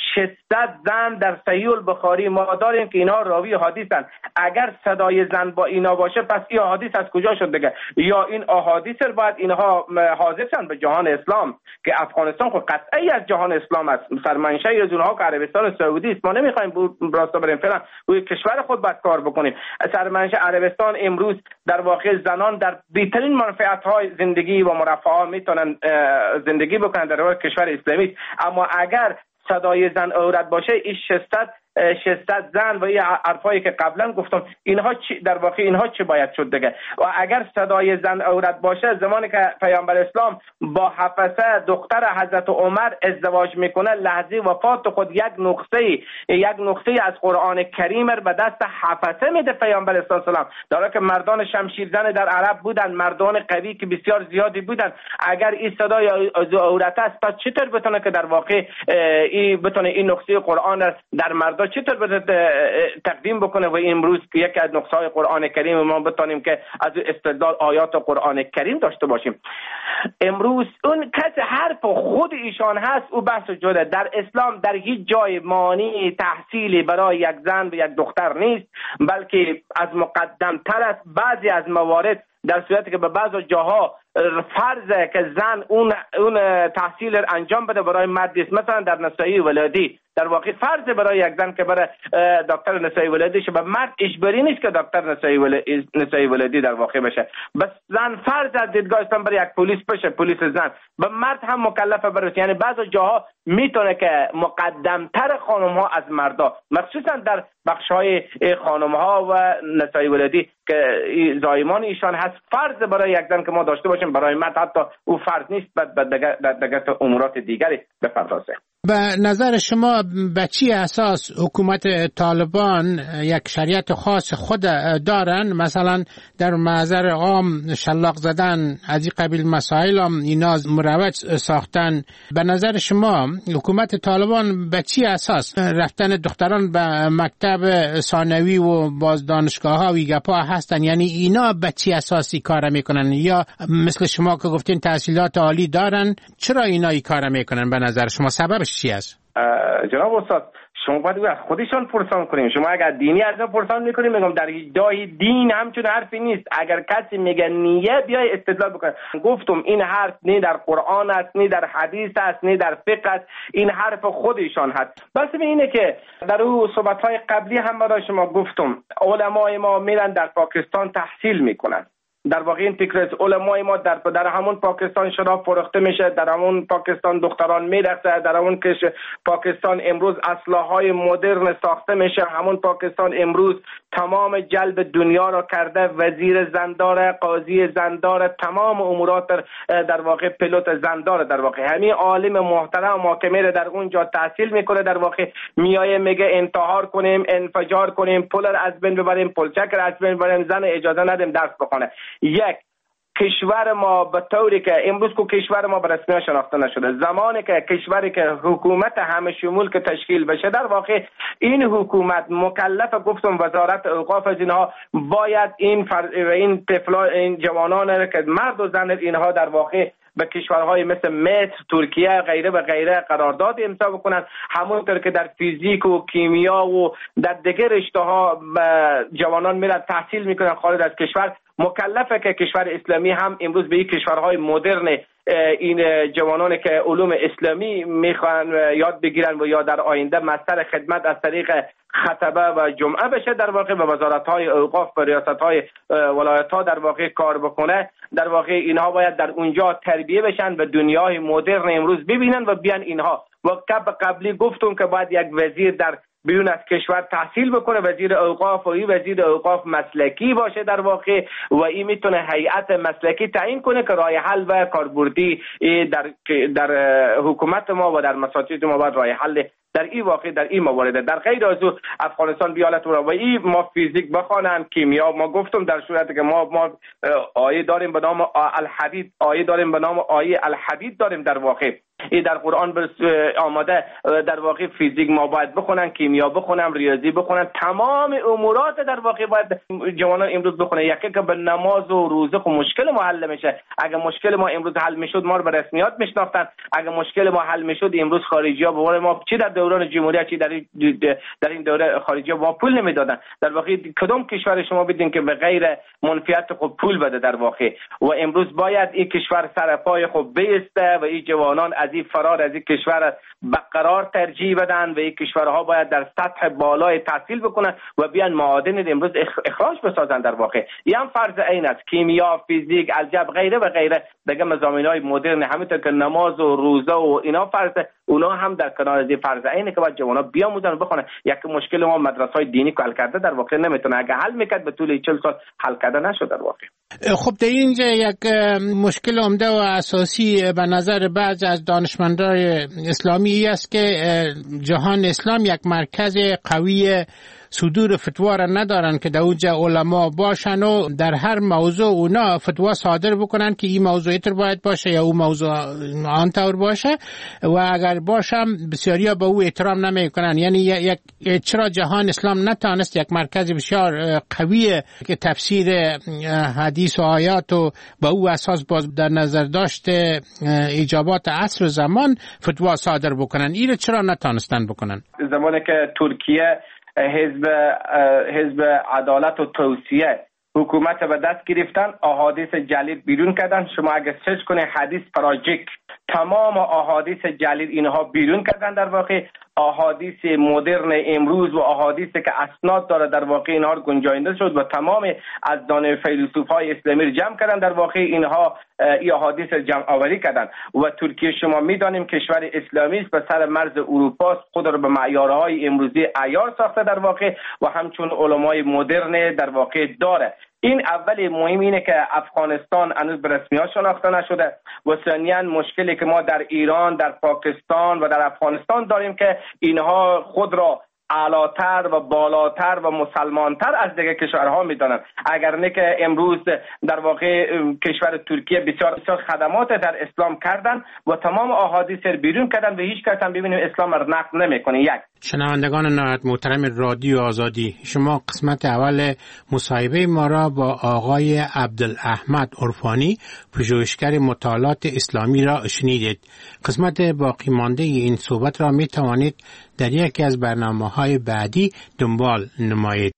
ششصد زن در صحیح البخاری ما داریم که اینها راوی حدیثن. اگر صدای زن با اینا باشه، پس این حدیث از کجا شد دیگه؟ یا این احادیث رو باید اینها حاضر شن به جهان اسلام که افغانستان خود قطعی از جهان اسلام است، سرمنشأ از اونها که عربستان سعودی است. ما نمیخوایم راستا بریم فعلا روی کشور خود باید کار بکنیم. سرمنشأ عربستان امروز در واقع زنان در بهترین منفعت‌های زندگی و مرفه میتونن زندگی بکنن در کشور اسلامی. اما اگر صدای زن عورت باشه، این ششصد ششصد زن و این حرفایی که قبلا گفتم، اینها چی در واقع اینها چه باید شد دیگه؟ و اگر صدای زن عورت باشه، زمانی که پیامبر اسلام با حفصه دختر حضرت عمر ازدواج میکنه، لحظه وفات خود یک نقطه یک نقطه از قرآن کریم رو به دست حفصه میده پیامبر اسلام سلام، داره که مردان شمشیرزن در عرب بودن، مردان قوی که بسیار زیادی بودن. اگر این صدای عورت است، پس چطور بتونه که در واقع این بتونه این نقطه قرآن در مرد مردا چطور باید تقدیم بکنه و امروز یکی از نقصهای قرآن کریم ما بتانیم که از استدلال آیات قرآن کریم داشته باشیم. امروز اون کسی حرف خود ایشان هست او بحث جدا. در اسلام در هیچ جای مانع تحصیلی برای یک زن و یک دختر نیست، بلکه از مقدم تر است. بعضی از موارد در صورتی که به بعض جاها فرضه که زن اون اون تحصیل انجام بده برای مرد است، مثلا در نسایی ولادی در واقع فرض برای یک زن که برای دکتر نسایی ولادی شه، به مرد اجباری نیست که دکتر نسایی ولادی نسایی ولادی در واقع بشه. بس زن فرض از دیدگاه اسلام برای یک پلیس بشه، پلیس زن. به مرد هم مکلفه برای، یعنی بعض جاها میتونه که مقدمتر خانم ها از مردا، مخصوصا در بخش های خانم ها و نسایی ولادی که زایمان ایشان هست، فرض برای یک زن که ما داشته باشیم، برای مرد حتی او فرض نیست در دیگر امورات دیگری بپردازه. به نظر شما به چی اساس حکومت طالبان یک شریعت خاص خود دارن؟ مثلا در محضر عام شلاق زدن از این قبیل مسائل هم اینا مروج ساختن. به نظر شما حکومت طالبان به چی اساس رفتن دختران به مکتب ثانوی و باز دانشگاه ها و گپا هستن؟ یعنی اینا به چی اساسی کار میکنن؟ یا مثل شما که گفتین تحصیلات عالی دارن، چرا اینا این کار میکنن به نظر شما؟ سببش چی است؟ جناب استاد شما باید از خودشان پرسان کنیم. شما اگر دینی از ما پرسان میکنیم، میگم در جای دین همچون حرفی نیست. اگر کسی میگه نیه بیای استدلال بکنه. گفتم این حرف نه در قرآن است، نه در حدیث است، نه در فقه است، این حرف خودشان هست. بس اینه که در او صحبت‌های قبلی هم برای شما گفتم علمای ما میرن در پاکستان تحصیل میکنن. در واقع این فکر است علمای ما در در همون پاکستان شراب فروخته میشه، در همون پاکستان دختران میرقصه، در همون کش پاکستان امروز اسلحه‌های مدرن ساخته میشه، همون پاکستان امروز تمام جلب دنیا را کرده، وزیر زندار، قاضی زندار، تمام امورات در واقع پیلوت زندار. در واقع همین عالم محترم ما که میره در اونجا تحصیل میکنه، در واقع میایه میگه انتحار کنیم، انفجار کنیم، پول از بین ببریم، پلچک از بین ببریم، زن اجازه ندیم درس بخونه. یک کشور ما به طوری که امروز کو کشور ما به رسمیت شناخته نشده، زمانی که کشوری که حکومت همه شمول که تشکیل بشه، در واقع این حکومت مکلف، گفتم وزارت اوقاف از اینها باید این فر... این طفلا این جوانان که مرد و زن اینها در واقع به کشورهای مثل مصر، ترکیه غیره و غیره قرارداد امضا بکنن، همونطور که در فیزیک و کیمیا و در دیگر رشته‌ها جوانان میرن تحصیل میکنن خارج از کشور. مکلفه که کشور اسلامی هم امروز به این کشورهای مدرن این جوانانی که علوم اسلامی میخوان یاد بگیرن و یا در آینده مستر خدمت از طریق خطبه و جمعه بشه، در واقع به وزارت‌های اوقاف و ریاست‌های ولایت‌ها در واقع کار بکنه. در واقع اینها باید در اونجا تربیه بشن و دنیای مدرن امروز ببینن و بیان اینها. و قبلی گفتم که باید یک وزیر در بیرون از کشور تحصیل بکنه، وزیر اوقاف، و این وزیر اوقاف مسلکی باشه در واقع، و این میتونه هیئت مسلکی تعیین کنه که راه حل و کاربردی در در حکومت ما و در مساجد ما باید راه حل در این واقع در این موارد. در غیر از او افغانستان بیالت و روایی ما فیزیک بخوانن، کیمیا، ما گفتم در صورتی که ما ما آیه داریم به نام الحدید، آیه داریم به نام آیه الحدید داریم در واقع این در قرآن آماده. در واقع فیزیک ما باید بخونن، کیمیا بخونن، ریاضی بخونن، تمام امورات در واقع باید جوانان امروز بخونن. یکی که به نماز و روزه خو مشکل ما حل میشه. اگه مشکل ما امروز حل میشد ما رو به رسمیات میشناختن. اگه مشکل ما حل میشد امروز خارجی ها به ما چی در دوران جمهوریت چی در در این دوره خارجی ها ما پول نمیدادن. در واقع کدام کشور شما بدین که به غیر منفیت خود پول بده در واقع. و امروز باید این کشور سر پای خود بیسته و این جوانان از این فرار از این کشور برقرار ترجیح بدن و این کشورها باید در سطح بالای تحصیل بکنن و بیان معادن امروز اخراج بسازن در واقع. این هم فرض عین است. کیمیا، فیزیک، الجبر غیره و غیره دیگه مضامین‌های مدرن، همونطور که نماز و روزه و اینا فرض، اونا هم در کنار از این فرض عینه که باید جوانا بیاموزن و بخونن. یک مشکل ما مدرسه‌های دینی که حل کرده در واقع نمیتونه، اگه حل میکرد به طول چهل سال حل کرده نشد در واقع. خب در اینجا یک مشکل عمده و اساسی به نظر بعضی از دانشمندان اسلامی است که جهان اسلام یک مرکز قوی صدور فتوا را ندارن که در اونجا علما باشن و در هر موضوع اونا فتوا صادر بکنن که این موضوع اینطور باید باشه یا اون موضوع آنطور باشه و اگر باشم بسیاریا به او احترام نمیکنن. یعنی یک چرا جهان اسلام نتانست یک مرکز بسیار قوی که تفسیر حدیث و آیات و با او اساس باز در نظر داشته ایجابات عصر و زمان فتوا صادر بکنن، این چرا نتانستن بکنن؟ زمانی که ترکیه حزب حزب عدالت و توسعه حکومت به دست گرفتن، احادیث جلیل بیرون کردن. شما اگر سرچ کنید حدیث پراجیک، تمام احادیث جلیل اینها بیرون کردن. در واقع احادیث مدرن امروز و احادیثی که اسناد داره در واقع اینها گنجانده شد و تمام از دانه فیلسوفای اسلامی رو جمع کردن. در واقع اینها این احادیث رو جمع آوری کردن و ترکیه شما میدانیم کشور اسلامی است، به سر مرز اروپا است، خود را به معیارهای امروزی عیار ساخته در واقع و همچون علمای مدرن در واقع داره. این اول مهم اینه که افغانستان هنوز به رسمیت شناخته نشده و ثانیاً مشکلی که ما در ایران، در پاکستان و در افغانستان داریم که اینها خود را اعلاتر و بالاتر و مسلمانتر از دیگه کشورها میدانن. اگر نه که امروز در واقع کشور ترکیه بسیار بسیار خدمات در اسلام کردن و تمام احادیث رو بیرون کردن و هیچ کس هم ببینیم اسلام رو نقد نمیکنه. یک شنوندگان نهایت محترم رادیو آزادی، شما قسمت اول مصاحبه ما را با آقای عبدالاحمد عرفانی پژوهشگر مطالعات اسلامی را شنیدید. قسمت باقی مانده این صحبت را می توانید در یکی از برنامه‌های بعدی دنبال نمایید.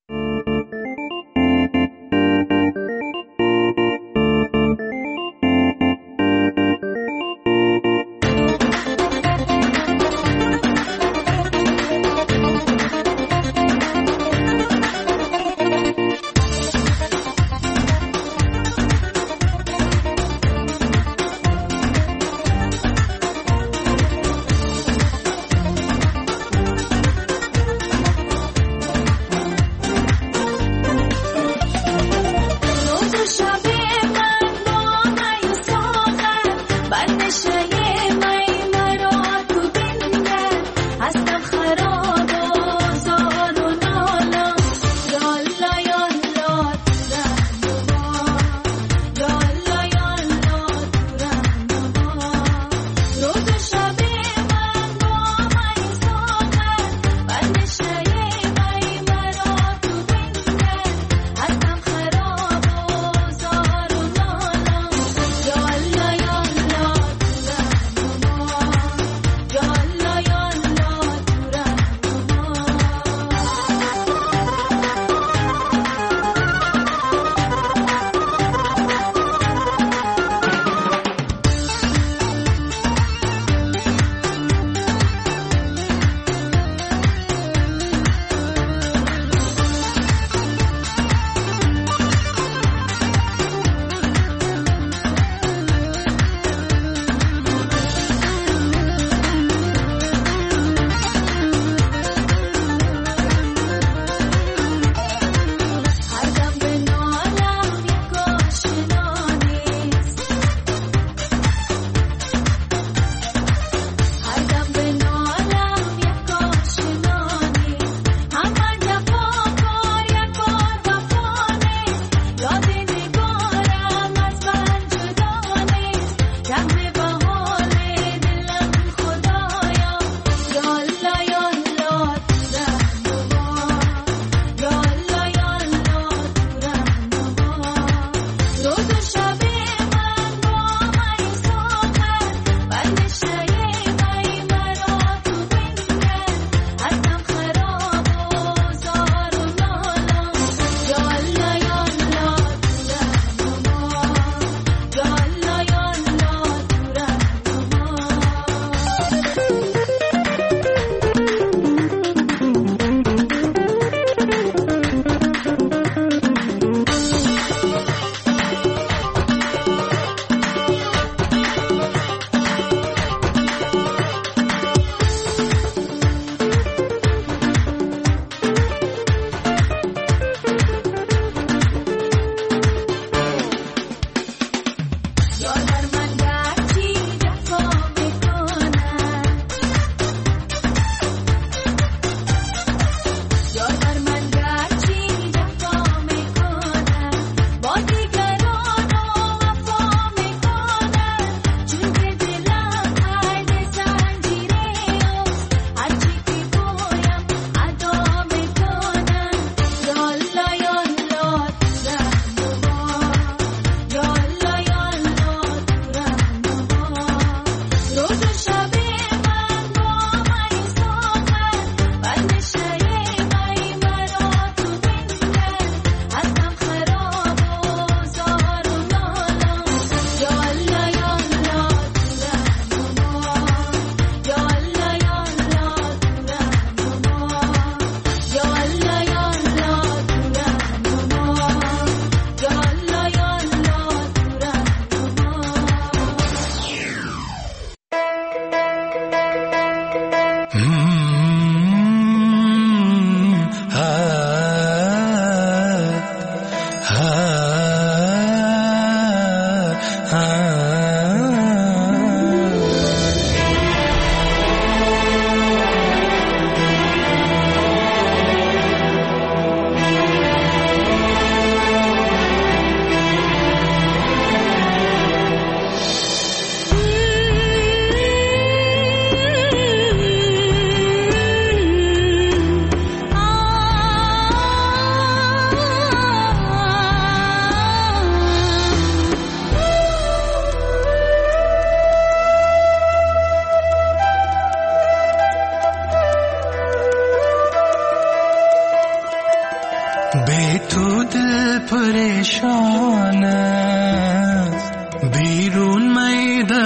دل پریشان است بیرون میده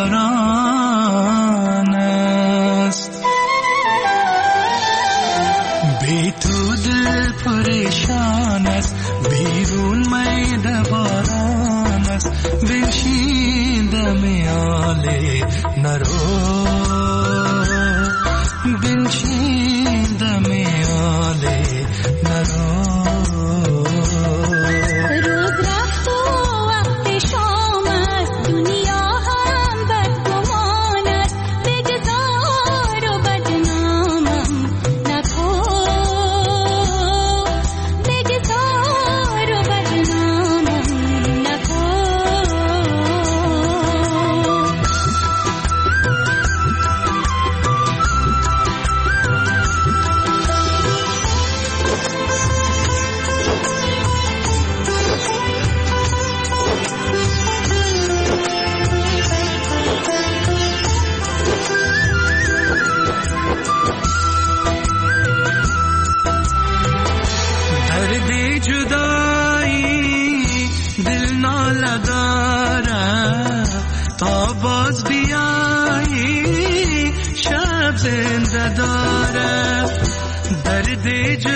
باران است بی تو دل پریشان است بیرون میده باران است بنشین دم آله نرو بنشین دم آله نرو درد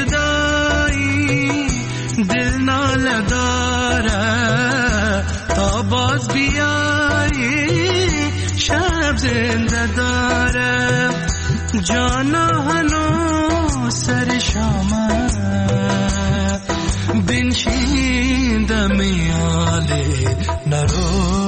جدایی دل ناله داره تا باز بیایی شب زنده داره جانا هنو سر شامه بنشین دم آله نرو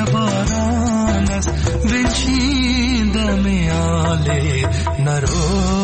نرو